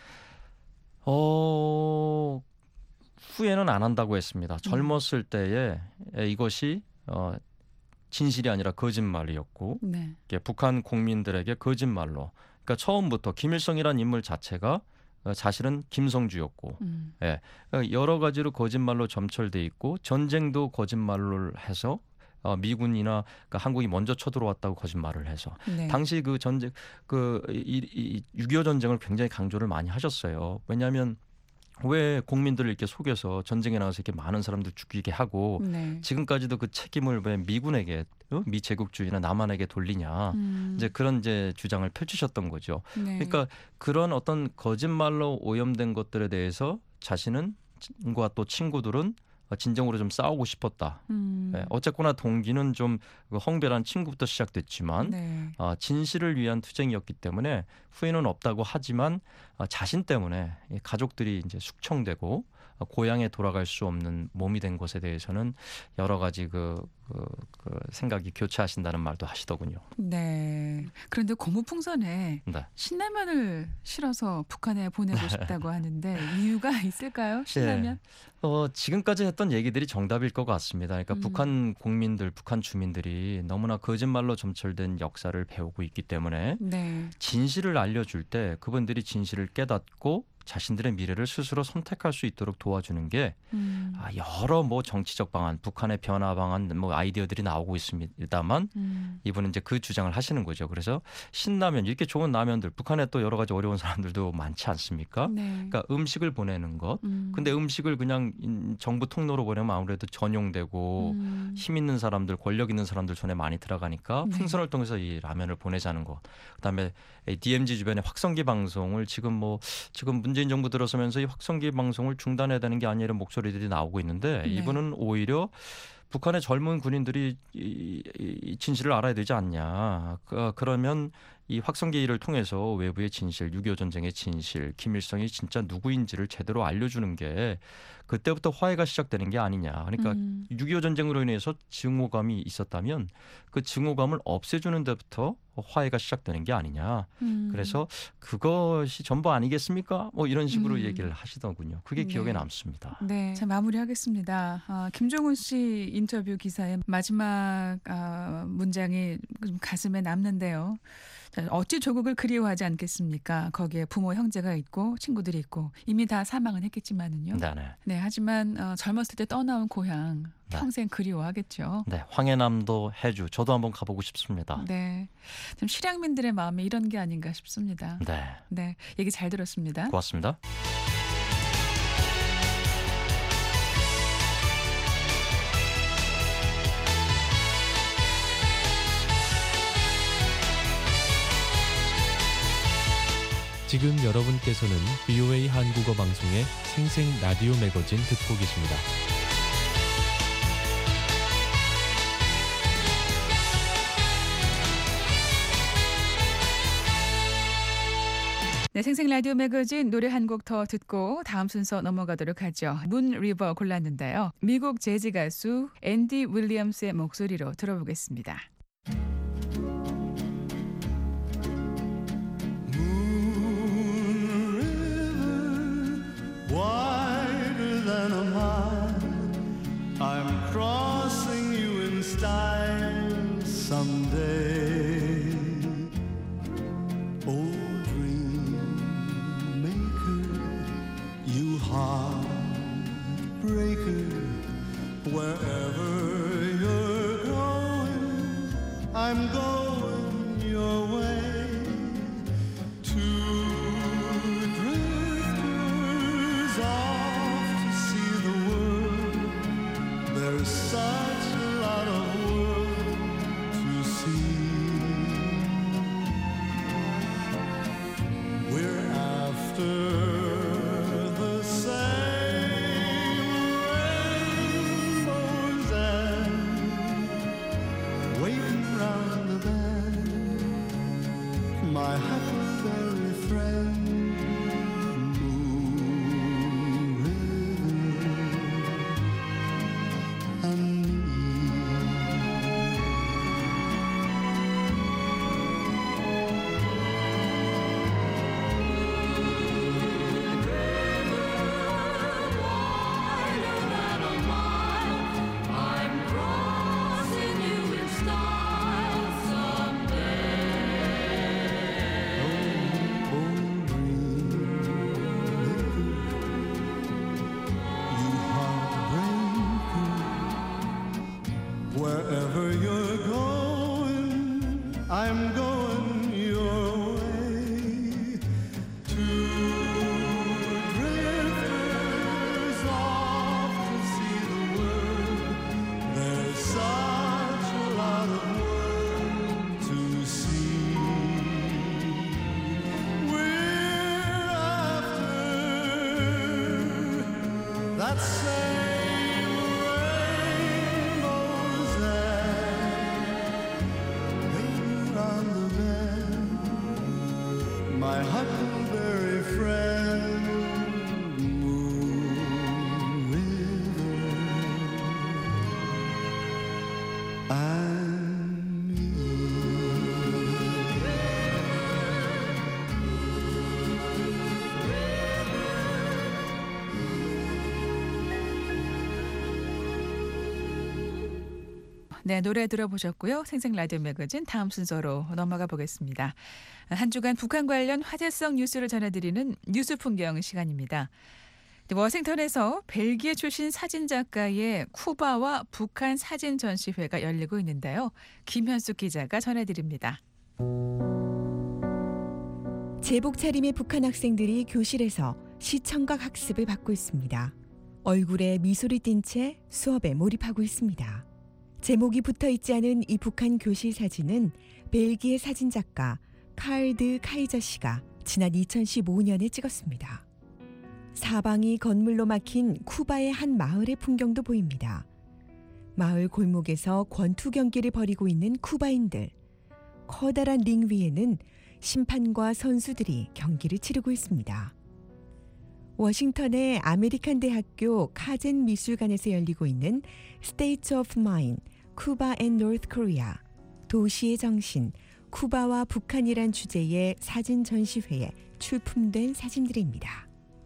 어, 후회는 안 한다고 했습니다. 젊었을 때에 이것이 어, 진실이 아니라 거짓말이었고 네. 이게 북한 국민들에게 거짓말로 그러니까 처음부터 김일성이란 인물 자체가 어, 사실은 김성주였고 음. 예, 여러 가지로 거짓말로 점철돼 있고 전쟁도 거짓말로 해서 어, 미군이나 그러니까 한국이 먼저 쳐들어왔다고 거짓말을 해서 네. 당시 그 전쟁 그 육이오 전쟁을 굉장히 강조를 많이 하셨어요. 왜냐하면 왜 국민들을 이렇게 속여서 전쟁에 나가서 이렇게 많은 사람들 죽이게 하고 네. 지금까지도 그 책임을 왜 미군에게 어? 미제국주의나 남한에게 돌리냐 음. 이제 그런 이제 주장을 펼치셨던 거죠. 네. 그러니까 그런 어떤 거짓말로 오염된 것들에 대해서 자신은 과 또 친구들은 진정으로 좀 싸우고 싶었다. 음. 네, 어쨌거나 동기는 좀 헝배란 친구부터 시작됐지만 네. 어, 진실을 위한 투쟁이었기 때문에 후회는 없다고 하지만 어, 자신 때문에 이 가족들이 이제 숙청되고 어, 고향에 돌아갈 수 없는 몸이 된 것에 대해서는 여러 가지 그, 그, 그 생각이 교차하신다는 말도 하시더군요. 네. 그런데 고무풍선에 네. 신라면을 실어서 북한에 보내고 싶다고 하는데 이유가 있을까요? 신라면? 어, 지금까지 했던 얘기들이 정답일 것 같습니다. 그러니까 음. 북한 국민들, 북한 주민들이 너무나 거짓말로 점철된 역사를 배우고 있기 때문에 네. 진실을 알려줄 때 그분들이 진실을 깨닫고 자신들의 미래를 스스로 선택할 수 있도록 도와주는 게 음. 아, 여러 뭐 정치적 방안, 북한의 변화 방안, 뭐 아이디어들이 나오고 있습니다만 음. 이분은 이제 그 주장을 하시는 거죠. 그래서 신라면 이렇게 좋은 라면들, 북한에 또 여러 가지 어려운 사람들도 많지 않습니까? 네. 그러니까 음식을 보내는 것. 음. 근데 음식을 그냥 정부 통로로 보내면 아무래도 전용되고 음. 힘 있는 사람들, 권력 있는 사람들 손에 많이 들어가니까 네. 풍선을 통해서 이 라면을 보내자는 것. 그다음에 디엠지 주변의 확성기 방송을 지금 뭐 지금 문재인 정부 들어서면서 이 확성기 방송을 중단해야 되는 게 아니라 이런 목소리들이 나오고 있는데 네. 이분은 오히려 북한의 젊은 군인들이 이, 이 진실을 알아야 되지 않냐. 그, 그러면 이 확성기를 통해서 외부의 진실, 육이오 전쟁의 진실, 김일성이 진짜 누구인지를 제대로 알려주는 게 그때부터 화해가 시작되는 게 아니냐. 그러니까 음. 육이오 전쟁으로 인해서 증오감이 있었다면 그 증오감을 없애주는 데부터 화해가 시작되는 게 아니냐. 음. 그래서 그것이 전부 아니겠습니까? 뭐 이런 식으로 음. 얘기를 하시더군요. 그게 네. 기억에 남습니다. 네, 자 마무리하겠습니다. 아, 김종훈 씨 인터뷰 기사의 마지막 아, 문장이 좀 가슴에 남는데요. 자, 어찌 조국을 그리워하지 않겠습니까? 거기에 부모, 형제가 있고 친구들이 있고 이미 다 사망은 했겠지만은요. 네네. 네, 하지만 어, 젊었을 때 떠나온 고향 네. 평생 그리워하겠죠. 네, 황해남도 해주 저도 한번 가보고 싶습니다. 네, 좀 실향민들의 마음이 이런 게 아닌가 싶습니다. 네, 네, 얘기 잘 들었습니다. 고맙습니다. 지금 여러분께서는 브이오에이 한국어 방송의 생생 라디오 매거진 듣고 계십니다. 네, 생생 라디오 매거진 노래 한 곡 더 듣고 다음 순서 넘어가도록 하죠. 문 리버 골랐는데요. 미국 재즈 가수 앤디 윌리엄스의 목소리로 들어보겠습니다. Wider than a mile, I'm crossing you in style someday. Oh, dream maker, you heartbreaker, wherever you're going, I'm going your way. There's such a lot of world to see. We're after the same rainbows and waiting round the bend. My huckleberry friend. Wherever you're going, I'm going your way. Two drifters off to see the world. There's such a lot of world to see. We're after that same my huckleberry friend, Moon River, and me. 네, 노래 들어보셨고요. 생생 라디오 매거진 다음 순서로 넘어가 보겠습니다. 한 주간 북한 관련 화제성 뉴스를 전해드리는 뉴스 풍경 시간입니다. 워싱턴에서 벨기에 출신 사진작가의 쿠바와 북한 사진 전시회가 열리고 있는데요. 김현숙 기자가 전해드립니다. 제복 차림의 북한 학생들이 교실에서 시청각 학습을 받고 있습니다. 얼굴에 미소를 띤 채 수업에 몰입하고 있습니다. 제목이 붙어있지 않은 이 북한 교실 사진은 벨기에 사진작가 칼드 카이저 씨가 지난 이천십오 년에 찍었습니다. 사방이 건물로 막힌 쿠바의 한 마을의 풍경도 보입니다. 마을 골목에서 권투 경기를 벌이고 있는 쿠바인들. 커다란 링 위에는 심판과 선수들이 경기를 치르고 있습니다. 워싱턴의 아메리칸 대학교 카젠 미술관에서 열리고 있는 States of Mind, 쿠바 and North Korea, 도시의 정신, 쿠바와 북한이란 주제의 사진 전시회에 출품된 사진들입니다.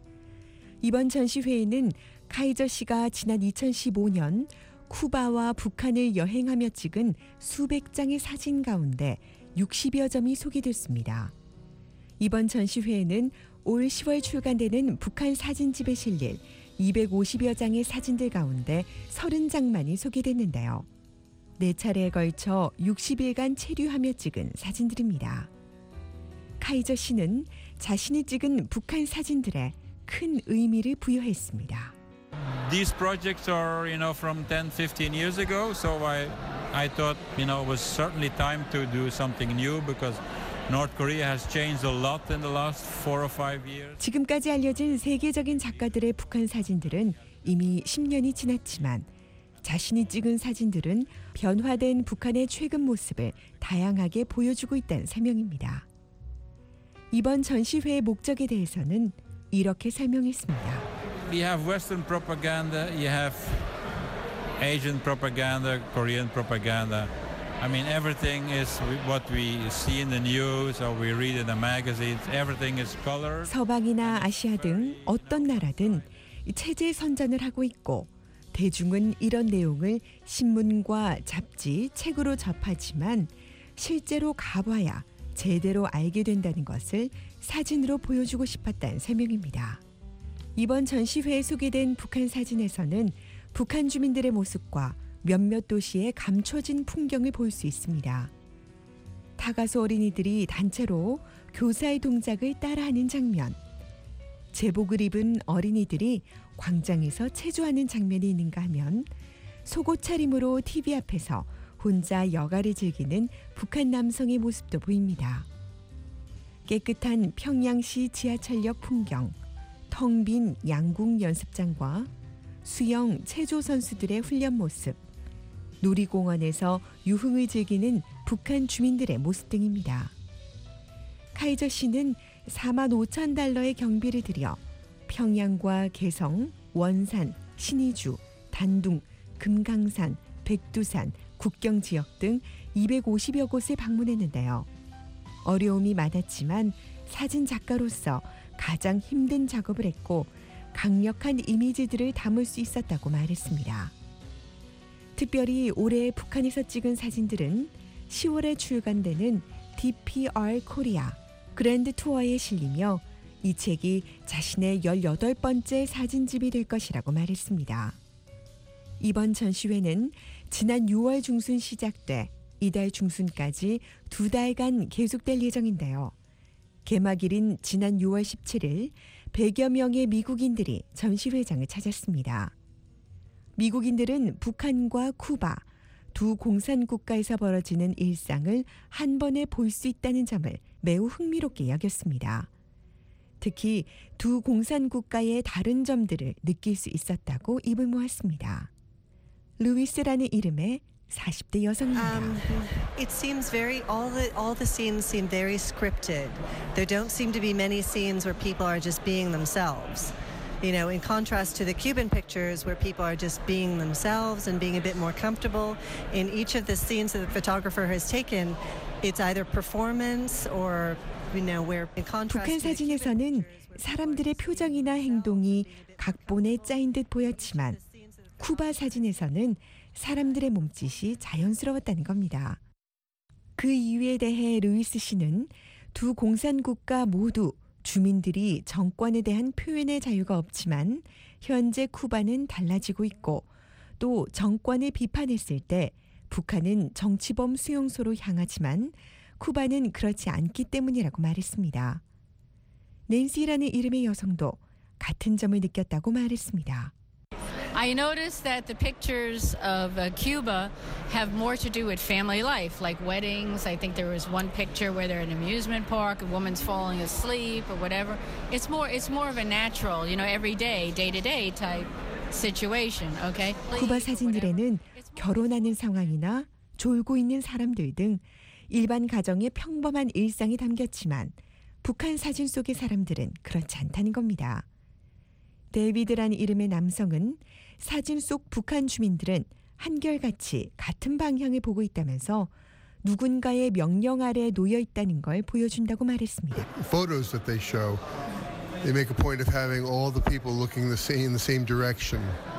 이번 전시회에는 카이저 씨가 지난 이천십오 년 쿠바와 북한을 여행하며 찍은 수백 장의 사진 가운데 육십여 점이 소개됐습니다. 이번 전시회에는 올 시월 출간되는 북한 사진집에 실릴 이백오십여 장의 사진들 가운데 서른 장만이 소개됐는데요. 네 차례에 걸쳐 육십 일간 체류하며 찍은 사진들입니다. 카이저 씨는 자신이 찍은 북한 사진들에 큰 의미를 부여했습니다. These projects are, you know, from ten, fifteen years ago, so I, I thought, you know, it was certainly time to do something new because North Korea has changed a lot in the last four or five years. 지금까지 알려진 세계적인 작가들의 북한 사진들은 이미 십 년이 지났지만 자신이 찍은 사진들은 변화된 북한의 최근 모습을 다양하게 보여주고 있다는 설명입니다. 이번 전시회의 목적에 대해서는 이렇게 설명했습니다. You have Western propaganda, you have Asian propaganda, Korean propaganda. I mean, everything is what we see in the news or we read in the magazines. Everything is colored. 서방이나 아시아 등 어떤 나라든 체제 선전을 하고 있고 대중은 이런 내용을 신문과 잡지, 책으로 접하지만 실제로 가봐야 제대로 알게 된다는 것을 사진으로 보여주고 싶었다는 설명입니다. 이번 전시회에 소개된 북한 사진에서는 북한 주민들의 모습과 몇몇 도시의 감춰진 풍경을 볼 수 있습니다. 다가소 어린이들이 단체로 교사의 동작을 따라하는 장면, 제복을 입은 어린이들이 광장에서 체조하는 장면이 있는가 하면 속옷 차림으로 티비 앞에서 혼자 여가를 즐기는 북한 남성의 모습도 보입니다. 깨끗한 평양시 지하철역 풍경, 텅 빈 양궁 연습장과 수영, 체조 선수들의 훈련 모습, 놀이공원에서 유흥을 즐기는 북한 주민들의 모습 등입니다. 카이저 씨는 사만 오천 달러의 경비를 들여 평양과 개성, 원산, 신의주, 단둥, 금강산, 백두산, 국경지역 등 이백오십여 곳을 방문했는데요. 어려움이 많았지만 사진 작가로서 가장 힘든 작업을 했고 강력한 이미지들을 담을 수 있었다고 말했습니다. 특별히 올해 북한에서 찍은 사진들은 시월에 출간되는 디피알 코리아 그랜드 투어에 실리며 이 책이 자신의 열여덟 번째 사진집이 될 것이라고 말했습니다. 이번 전시회는 지난 유월 중순 시작돼 이달 중순까지 두 달간 계속될 예정인데요. 개막일인 지난 유월 십칠일 백여 명의 미국인들이 전시회장을 찾았습니다. 미국인들은 북한과 쿠바 두 공산국가에서 벌어지는 일상을 한 번에 볼 수 있다는 점을 매우 흥미롭게 여겼습니다. 특히 두 공산국가의 다른 점들을 느낄 수 있었다고 입을 모았습니다. 루이스라는 이름의 사십 대 여성입니다. Um, it seems very all the all the scenes seem very scripted. There don't seem to be many scenes where people are just being themselves. You know, in contrast to the Cuban pictures where people are just being themselves and being a bit more comfortable. In each of the scenes that the photographer has taken, it's either performance or you know where in contrast 북한 사진에서는 사람들의 표정이나 행동이 각본에 짜인 듯 보였지만 쿠바 사진에서는 사람들의 몸짓이 자연스러웠다는 겁니다. 그 이유에 대해 루이스 씨는 두 공산국가 모두 주민들이 정권에 대한 표현의 자유가 없지만 현재 쿠바는 달라지고 있고 또 정권을 비판했을 때 북한은 정치범 수용소로 향하지만 쿠바는 그렇지 않기 때문이라고 말했습니다. 낸시라는 이름의 여성도 같은 점을 느꼈다고 말했습니다. I noticed that the pictures of uh, Cuba have more to do with family life, like weddings. I think there was one picture where they're in an amusement park, a woman's falling asleep or whatever. It's more, it's more of a natural, you know, everyday, day-to-day type situation, okay? 쿠바 사진들에는 결혼하는 상황이나 졸고 있는 사람들 등 일반 가정의 평범한 일상이 담겼지만 북한 사진 속의 사람들은 그렇지 않다는 겁니다. 데이비드라는 이름의 남성은 사진 속 북한 주민들은 한결같이 같은 방향을 보고 있다면서 누군가의 명령 아래 놓여 있다는 걸 보여준다고 말했습니다. Photos that they show, they make a point of having all the people looking the same in the same direction,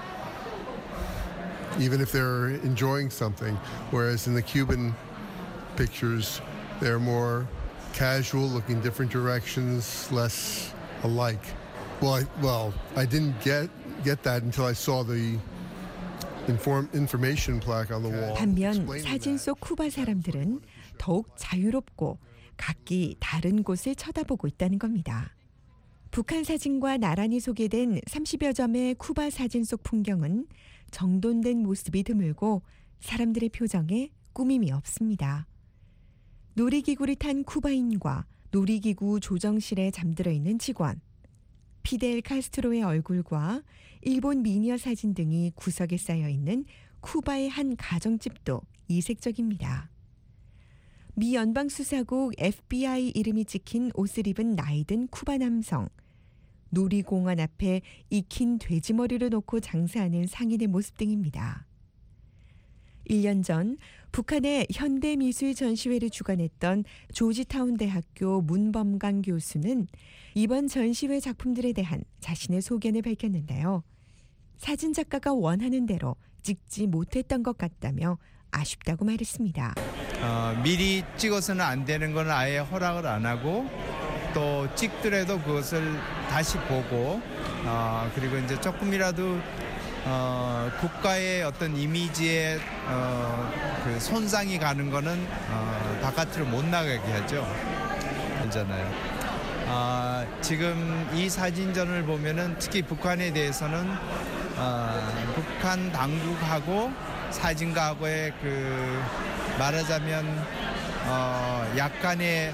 even if they're enjoying something. Whereas in the Cuban pictures, they're more casual, looking different directions, less alike. Well, I, well, I didn't get get that until I saw the inform, information plaque on the wall. 반면 사진 속 쿠바 사람들은 더욱 자유롭고 각기 다른 곳을 쳐다보고 있다는 겁니다. 북한 사진과 나란히 소개된 삼십여 점의 쿠바 사진 속 풍경은 정돈된 모습이 드물고 사람들의 표정에 꾸밈이 없습니다. 놀이기구를 탄 쿠바인과 놀이기구 조정실에 잠들어 있는 직원, 피델 카스트로의 얼굴과 일본 미녀 사진 등이 구석에 쌓여 있는 쿠바의 한 가정집도 이색적입니다. 미 연방수사국 에프비아이 이름이 찍힌 옷을 입은 나이든 쿠바 남성, 놀이공원 앞에 익힌 돼지머리를 놓고 장사하는 상인의 모습 등입니다. 일 년 전 북한의 현대미술 전시회를 주관했던 조지타운 대학교 문범강 교수는 이번 전시회 작품들에 대한 자신의 소견을 밝혔는데요. 사진작가가 원하는 대로 찍지 못했던 것 같다며 아쉽다고 말했습니다. 어, 미리 찍어서는 안 되는 건 아예 허락을 안 하고 또 찍더라도 그것을 다시 보고 어, 그리고 이제 조금이라도 어, 국가의 어떤 이미지에 어, 그 손상이 가는 거는 어, 바깥으로 못 나가게 하죠. 괜찮아요. 어, 지금 이 사진전을 보면은 특히 북한에 대해서는 어, 북한 당국하고 사진가하고의 그 말하자면 어, 약간의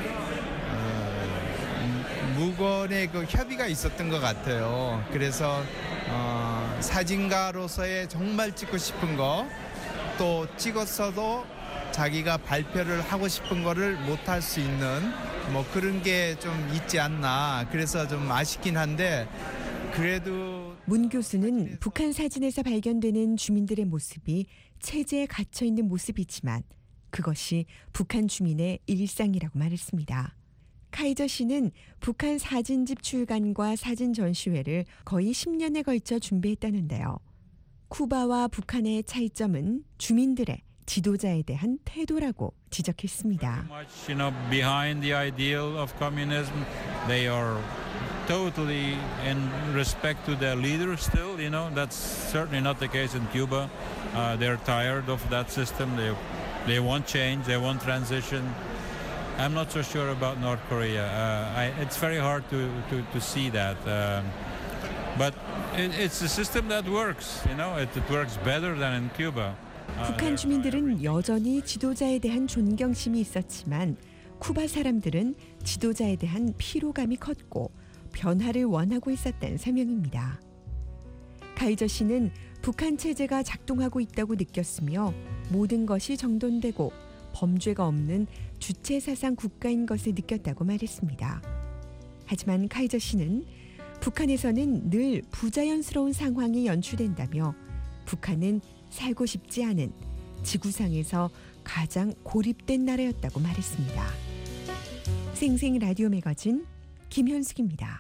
어, 무건의 그 협의가 있었던 것 같아요. 그래서 어, 사진가로서의 정말 찍고 싶은 거, 또 찍었어도 자기가 발표를 하고 싶은 거를 못할 수 있는 뭐 그런 게 좀 있지 않나. 그래서 좀 아쉽긴 한데 그래도 문 교수는 북한 사진에서 발견되는 주민들의 모습이 체제에 갇혀 있는 모습이지만 그것이 북한 주민의 일상이라고 말했습니다. 카이저 씨는 북한 사진집 출간과 사진 전시회를 거의 십 년에 걸쳐 준비했다는데요. 쿠바와 북한의 차이점은 주민들의 지도자에 대한 태도라고 지적했습니다. You know, behind the ideal of communism, they are totally in respect to their leaders still. You know, that's certainly not the case in Cuba. Uh, they're tired of that system. They they want change. They want transition. I'm not so sure about North Korea. Uh, I, it's very hard to, to, to see that. Um, but it, it's a system that works. You know, it, it works better than in Cuba. Uh, 북한 주민들은 여전히 지도자에 대한 존경심이 있었지만 쿠바 사람들은 지도자에 대한 피로감이 컸고 변화를 원하고 있었다는 설명입니다. 카이저 씨는 북한 체제가 작동하고 있다고 느꼈으며 모든 것이 정돈되고 범죄가 없는 주체사상 국가인 것을 느꼈다고 말했습니다. 하지만 카이저 씨는 북한에서는 늘 부자연스러운 상황이 연출된다며 북한은 살고 싶지 않은 지구상에서 가장 고립된 나라였다고 말했습니다. 생생 라디오 매거진 김현숙입니다.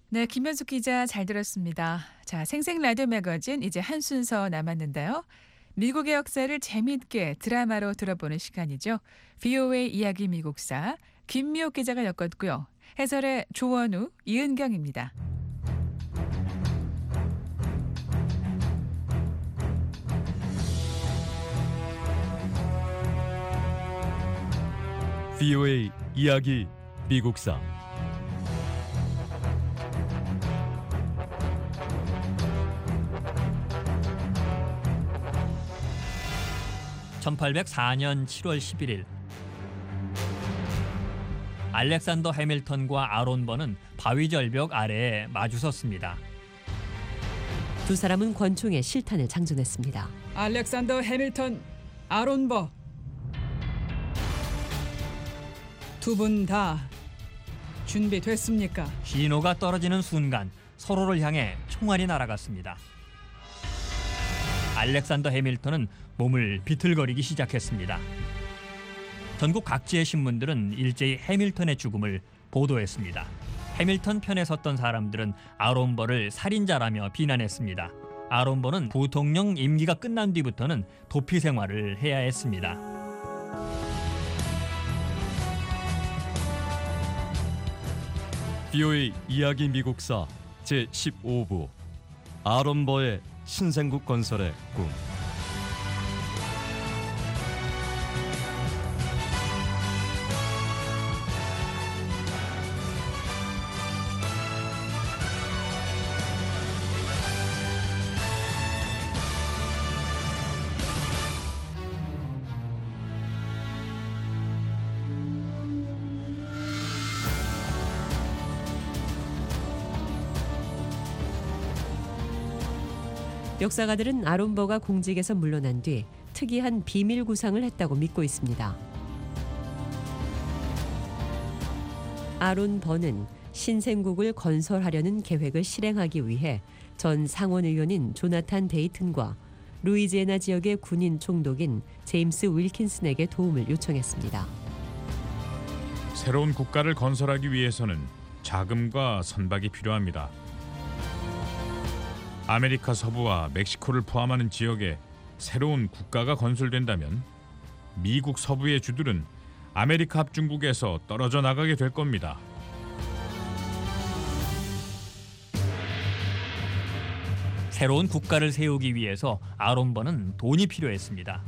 네, 김현숙 기자 잘 들었습니다. 자, 생생 라디오 매거진 이제 한 순서 남았는데요. 미국의 역사를 재미있게 드라마로 들어보는 시간이죠. 브이오에이 이야기 미국사 김미옥 기자가 엮었고요. 해설의 조원우, 이은경입니다. 브이오에이 이야기 미국사 천팔백사 년 칠월 십일일 알렉산더 해밀턴과 아론 번은 바위 절벽 아래에 마주섰습니다. 두 사람은 권총에 실탄을 장전했습니다. 알렉산더 해밀턴, 아론 버. 두 분 다 준비됐습니까? 신호가 떨어지는 순간 서로를 향해 총알이 날아갔습니다. 알렉산더 해밀턴은 몸을 비틀거리기 시작했습니다. 전국 각지의 신문들은 일제히 해밀턴의 죽음을 보도했습니다. 해밀턴 편에 섰던 사람들은 아론 버를 살인자라며 비난했습니다. 아론 버는 부통령 임기가 끝난 뒤부터는 도피 생활을 해야 했습니다. 브이오에이 이야기 미국사 제십오 부 아론 버의 신생국 건설의 꿈. 역사가들은 아론 버가 공직에서 물러난 뒤 특이한 비밀 구상을 했다고 믿고 있습니다. 아론 버는 신생국을 건설하려는 계획을 실행하기 위해 전 상원 의원인 조나탄 데이튼과 루이지애나 지역의 군인 총독인 제임스 윌킨슨에게 도움을 요청했습니다. 새로운 국가를 건설하기 위해서는 자금과 선박이 필요합니다. 아메리카 서부와 멕시코를 포함하는 지역에 새로운 국가가 건설된다면 미국 서부의 주들은 아메리카 합중국에서 떨어져 나가게 될 겁니다. 새로운 국가를 세우기 위해서 아론 버는 돈이 필요했습니다.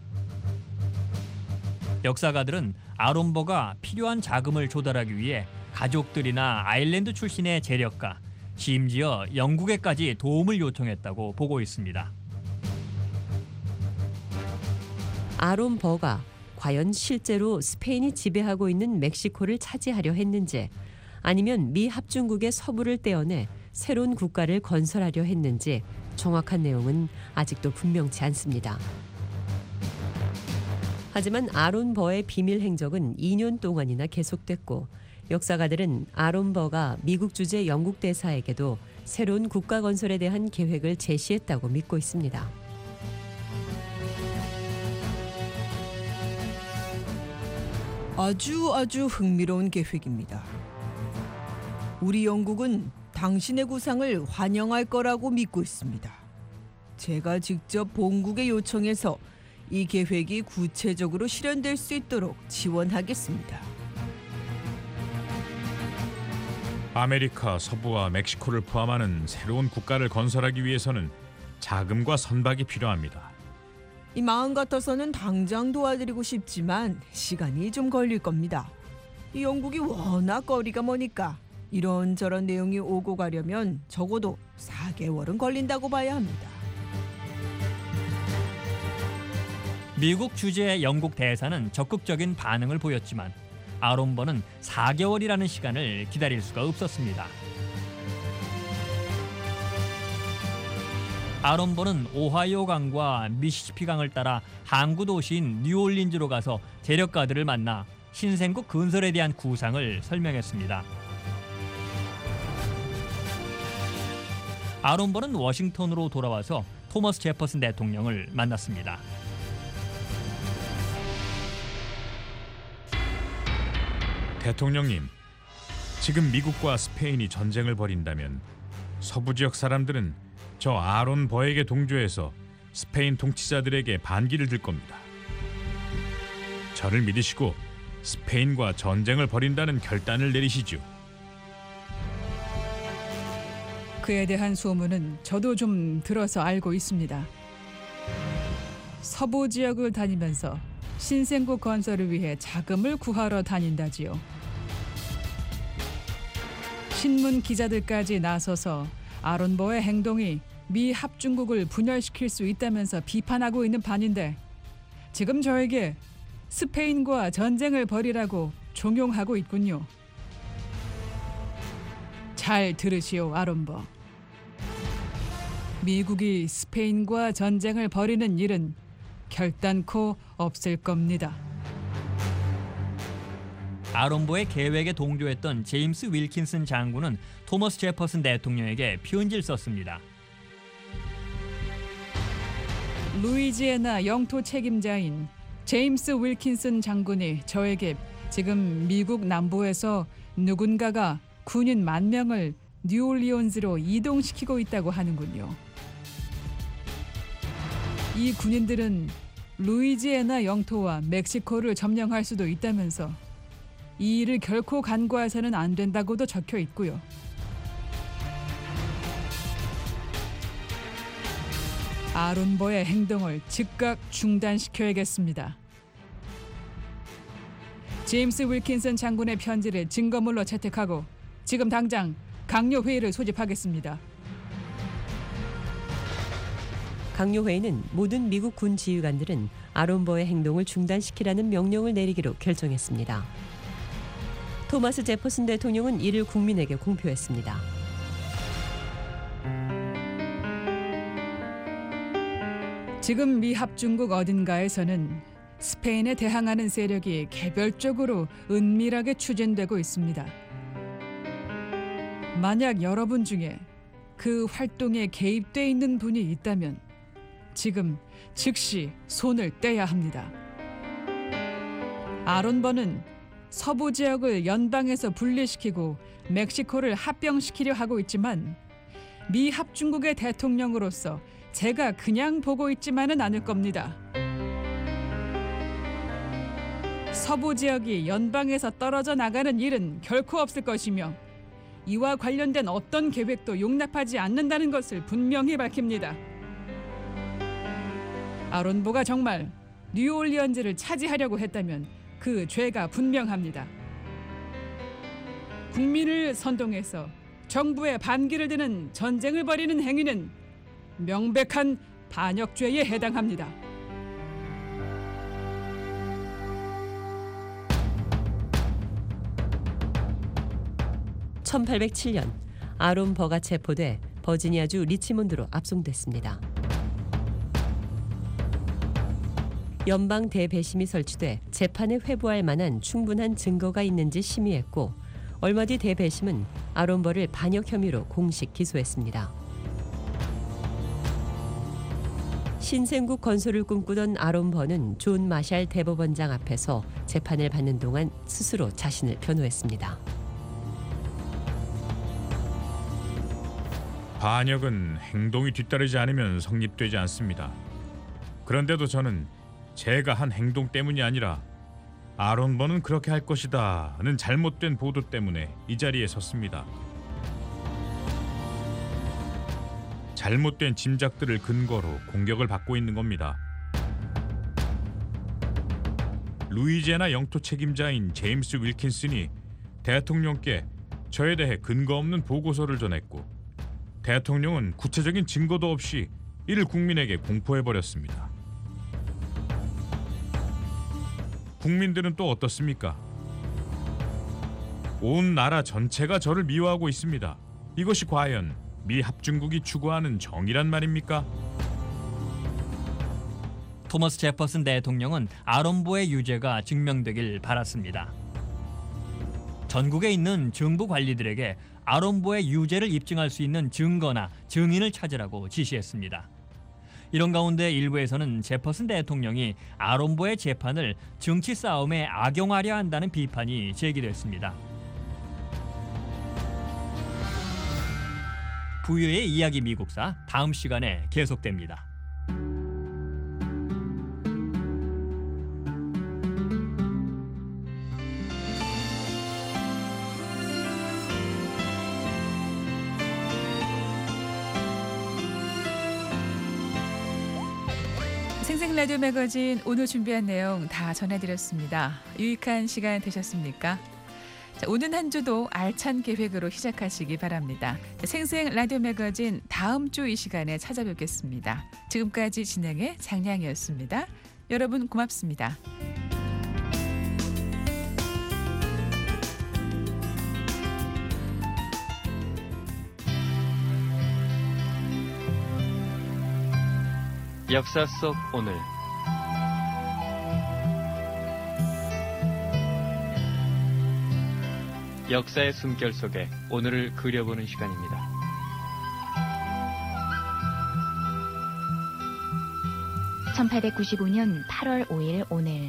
역사가들은 아론 버가 필요한 자금을 조달하기 위해 가족들이나 아일랜드 출신의 재력가, 심지어 영국에까지 도움을 요청했다고 보고 있습니다. 아론 버가 과연 실제로 스페인이 지배하고 있는 멕시코를 차지하려 했는지, 아니면 미 합중국의 서부를 떼어내 새로운 국가를 건설하려 했는지 정확한 내용은 아직도 분명치 않습니다. 하지만 아론 버의 비밀 행적은 이 년 동안이나 계속됐고, 역사가들은 아론 버가 미국 주재 영국 대사에게도 새로운 국가 건설에 대한 계획을 제시했다고 믿고 있습니다. 아주 아주 흥미로운 계획입니다. 우리 영국은 당신의 구상을 환영할 거라고 믿고 있습니다. 제가 직접 본국에 요청해서 이 계획이 구체적으로 실현될 수 있도록 지원하겠습니다. 아메리카 서부와 멕시코를 포함하는 새로운 국가를 건설하기 위해서는 자금과 선박이 필요합니다. 이 마음 같아서는 당장 도와드리고 싶지만 시간이 좀 걸릴 겁니다. 이 영국이 워낙 거리가 머니까 이런저런 내용이 오고 가려면 적어도 사 개월은 걸린다고 봐야 합니다. 미국 주재 영국 대사는 적극적인 반응을 보였지만 아론 버는 사 개월이라는 시간을 기다릴 수가 없었습니다. 아론 버는 오하이오 강과 미시시피 강을 따라 항구 도시인 뉴올린즈로 가서 재력가들을 만나 신생국 건설에 대한 구상을 설명했습니다. 아론 버는 워싱턴으로 돌아와서 토머스 제퍼슨 대통령을 만났습니다. 대통령님, 지금 미국과 스페인이 전쟁을 벌인다면 서부 지역 사람들은 저 아론 버에게 동조해서 스페인 통치자들에게 반기를 들 겁니다. 저를 믿으시고 스페인과 전쟁을 벌인다는 결단을 내리시죠. 그에 대한 소문은 저도 좀 들어서 알고 있습니다. 서부 지역을 다니면서 신생국 건설을 위해 자금을 구하러 다닌다지요. 신문 기자들까지 나서서 아론버의 행동이 미 합중국을 분열시킬 수 있다면서 비판하고 있는 판인데 지금 저에게 스페인과 전쟁을 벌이라고 종용하고 있군요. 잘 들으시오, 아론버. 미국이 스페인과 전쟁을 벌이는 일은 결단코 없을 겁니다. 아론버의 계획에 동조했던 제임스 윌킨슨 장군은 토머스 제퍼슨 대통령에게 편지를 썼습니다. 루이지애나 영토 책임자인 제임스 윌킨슨 장군이 저에게 지금 미국 남부에서 누군가가 군인 만 명을 뉴올리온즈로 이동시키고 있다고 하는군요. 이 군인들은 루이지애나 영토와 멕시코를 점령할 수도 있다면서 이 일을 결코 간과해서는 안 된다고도 적혀 있고요. 아론버의 행동을 즉각 중단시켜야겠습니다. 제임스 윌킨슨 장군의 편지를 증거물로 채택하고 지금 당장 강요회의를 소집하겠습니다. 강요회의는 모든 미국 군 지휘관들은 아론버의 행동을 중단시키라는 명령을 내리기로 결정했습니다. 토마스 제퍼슨 대통령은 이를 국민에게 공표했습니다. 지금 미 합중국 어딘가에서는 스페인에 대항하는 세력이 개별적으로 은밀하게 추진되고 있습니다. 만약 여러분 중에 그 활동에 개입돼 있는 분이 있다면 지금 즉시 손을 떼야 합니다. 아론버는 서부 지역을 연방에서 분리시키고 멕시코를 합병시키려 하고 있지만 미 합중국의 대통령으로서 제가 그냥 보고 있지만은 않을 겁니다. 서부 지역이 연방에서 떨어져 나가는 일은 결코 없을 것이며 이와 관련된 어떤 계획도 용납하지 않는다는 것을 분명히 밝힙니다. 아론버가 정말 뉴올리언즈를 차지하려고 했다면 그 죄가 분명합니다. 국민을 선동해서 정부에 반기를 드는 전쟁을 벌이는 행위는 명백한 반역죄에 해당합니다. 천팔백칠 년 아론 버가 체포돼 버지니아주 리치몬드로 압송됐습니다. 연방 대배심이 설치돼 재판에 회부할 만한 충분한 증거가 있는지 심의했고 얼마 뒤 대배심은 아론 버를 반역 혐의로 공식 기소했습니다. 신생국 건설을 꿈꾸던 아론 버는 존 마샬 대법원장 앞에서 재판을 받는 동안 스스로 자신을 변호했습니다. 반역은 행동이 뒤따르지 않으면 성립되지 않습니다. 그런데도 저는 제가 한 행동 때문이 아니라 아론 버는 그렇게 할 것이다는 잘못된 보도 때문에 이 자리에 섰습니다. 잘못된 짐작들을 근거로 공격을 받고 있는 겁니다. 루이지애나 영토 책임자인 제임스 윌킨슨이 대통령께 저에 대해 근거 없는 보고서를 전했고 대통령은 구체적인 증거도 없이 이를 국민에게 공포해버렸습니다. 국민들은 또 어떻습니까? 온 나라 전체가 저를 미워하고 있습니다. 이것이 과연 미 합중국이 추구하는 정의란 말입니까? 토머스 제퍼슨 대통령은 아론버의 유죄가 증명되길 바랐습니다. 전국에 있는 정부 관리들에게 아론버의 유죄를 입증할 수 있는 증거나 증인을 찾으라고 지시했습니다. 이런 가운데 일부에서는 제퍼슨 대통령이 아론버의 재판을 정치 싸움에 악용하려 한다는 비판이 제기됐습니다. 부유의 이야기 미국사 다음 시간에 계속됩니다. 생생 라디오 매거진 오늘 준비한 내용 다 전해드렸습니다. 유익한 시간 되셨습니까? 자, 오는 한 주도 알찬 계획으로 시작하시기 바랍니다. 생생 라디오 매거진 다음 주 이 시간에 찾아뵙겠습니다. 지금까지 진행의 장량이었습니다. 여러분 고맙습니다. 역사 속 오늘 역사의 숨결 속에 오늘을 그려보는 시간입니다. 천팔백구십오 년 팔월 오일 오늘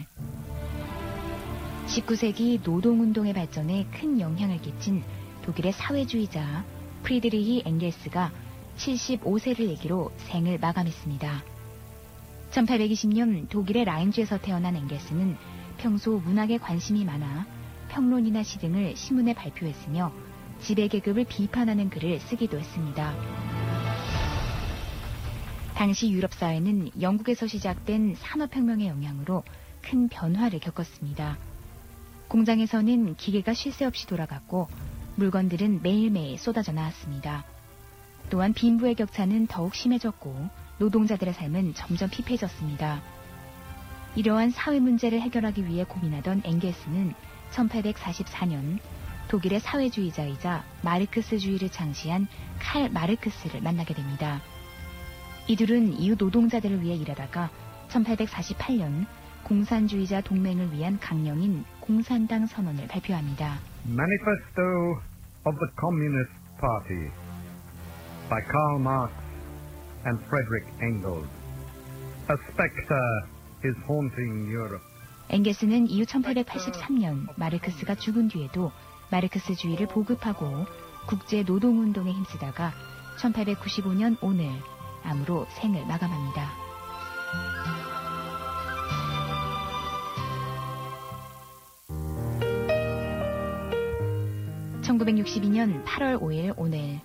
십구 세기 노동운동의 발전에 큰 영향을 끼친 독일의 사회주의자 프리드리히 엥겔스가 칠십오 세를 얘기로 생을 마감했습니다. 천팔백이십 년 독일의 라인주에서 태어난 엥겔스는 평소 문학에 관심이 많아 평론이나 시 등을 신문에 발표했으며 지배계급을 비판하는 글을 쓰기도 했습니다. 당시 유럽 사회는 영국에서 시작된 산업혁명의 영향으로 큰 변화를 겪었습니다. 공장에서는 기계가 쉴 새 없이 돌아갔고 물건들은 매일매일 쏟아져 나왔습니다. 또한 빈부의 격차는 더욱 심해졌고 노동자들의 삶은 점점 피폐해졌습니다. 이러한 사회 문제를 해결하기 위해 고민하던 엥겔스는 천팔백사십사 년 독일의 사회주의자이자 마르크스주의를 창시한 칼 마르크스를 만나게 됩니다. 이들은 이후 노동자들을 위해 일하다가 천팔백사십팔 년 공산주의자 동맹을 위한 강령인 공산당 선언을 발표합니다. Manifesto of the Communist Party by Karl Marx and Friedrich Engels. A specter is haunting Europe. 엥겔스는 이후 천팔백팔십삼 년 마르크스가 죽은 뒤에도 마르크스주의를 보급하고 국제 노동운동에 힘쓰다가 천팔백구십오 년 오늘 암으로 생을 마감합니다. 천구백육십이 년 팔월 오일 오늘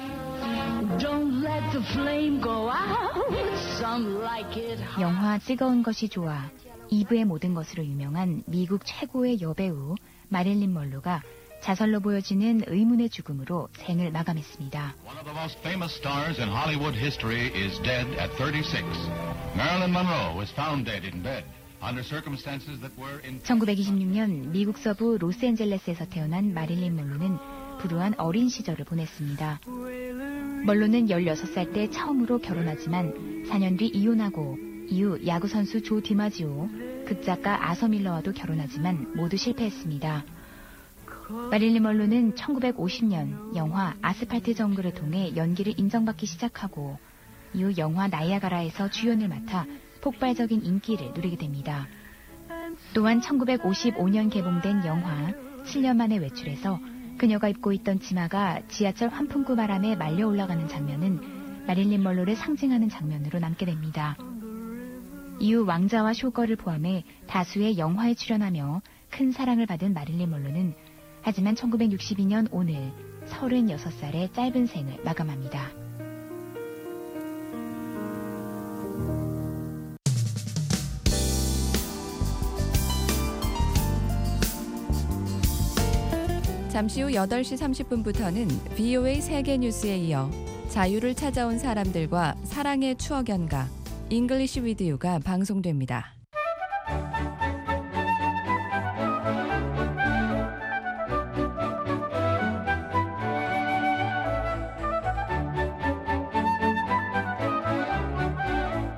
영화 뜨거운 것이 좋아 이 부의 모든 것으로 유명한 미국 최고의 여배우 마릴린 먼로가 자살로 보여지는 의문의 죽음으로 생을 마감했습니다. One of the most famous stars in Hollywood history is dead at thirty-six. Marilyn Monroe was found dead in bed under circumstances that were in... 천구백이십육 년 미국 서부 로스앤젤레스에서 태어난 마릴린 먼로는 불우한 어린 시절을 보냈습니다. 먼로는 열여섯 살 때 처음으로 결혼하지만 사 년 뒤 이혼하고 이후 야구선수 조 디마지오, 극작가 아서 밀러와도 결혼하지만 모두 실패했습니다. 마릴린 먼로는 천구백오십 년 영화 아스팔트 정글을 통해 연기를 인정받기 시작하고 이후 영화 나이아가라에서 주연을 맡아 폭발적인 인기를 누리게 됩니다. 또한 천구백오십오 년 개봉된 영화 칠 년 만에 외출에서 그녀가 입고 있던 치마가 지하철 환풍구 바람에 말려 올라가는 장면은 마릴린 먼로를 상징하는 장면으로 남게 됩니다. 이후 왕자와 쇼걸을 포함해 다수의 영화에 출연하며 큰 사랑을 받은 마릴린 먼로는 하지만 천구백육십이 년 오늘 서른여섯 살의 짧은 생을 마감합니다. 잠시 후 여덟 시 삼십 분부터는 브이오에이 세계 뉴스에 이어 자유를 찾아온 사람들과 사랑의 추억 연가 잉글리시 위드 유가 방송됩니다.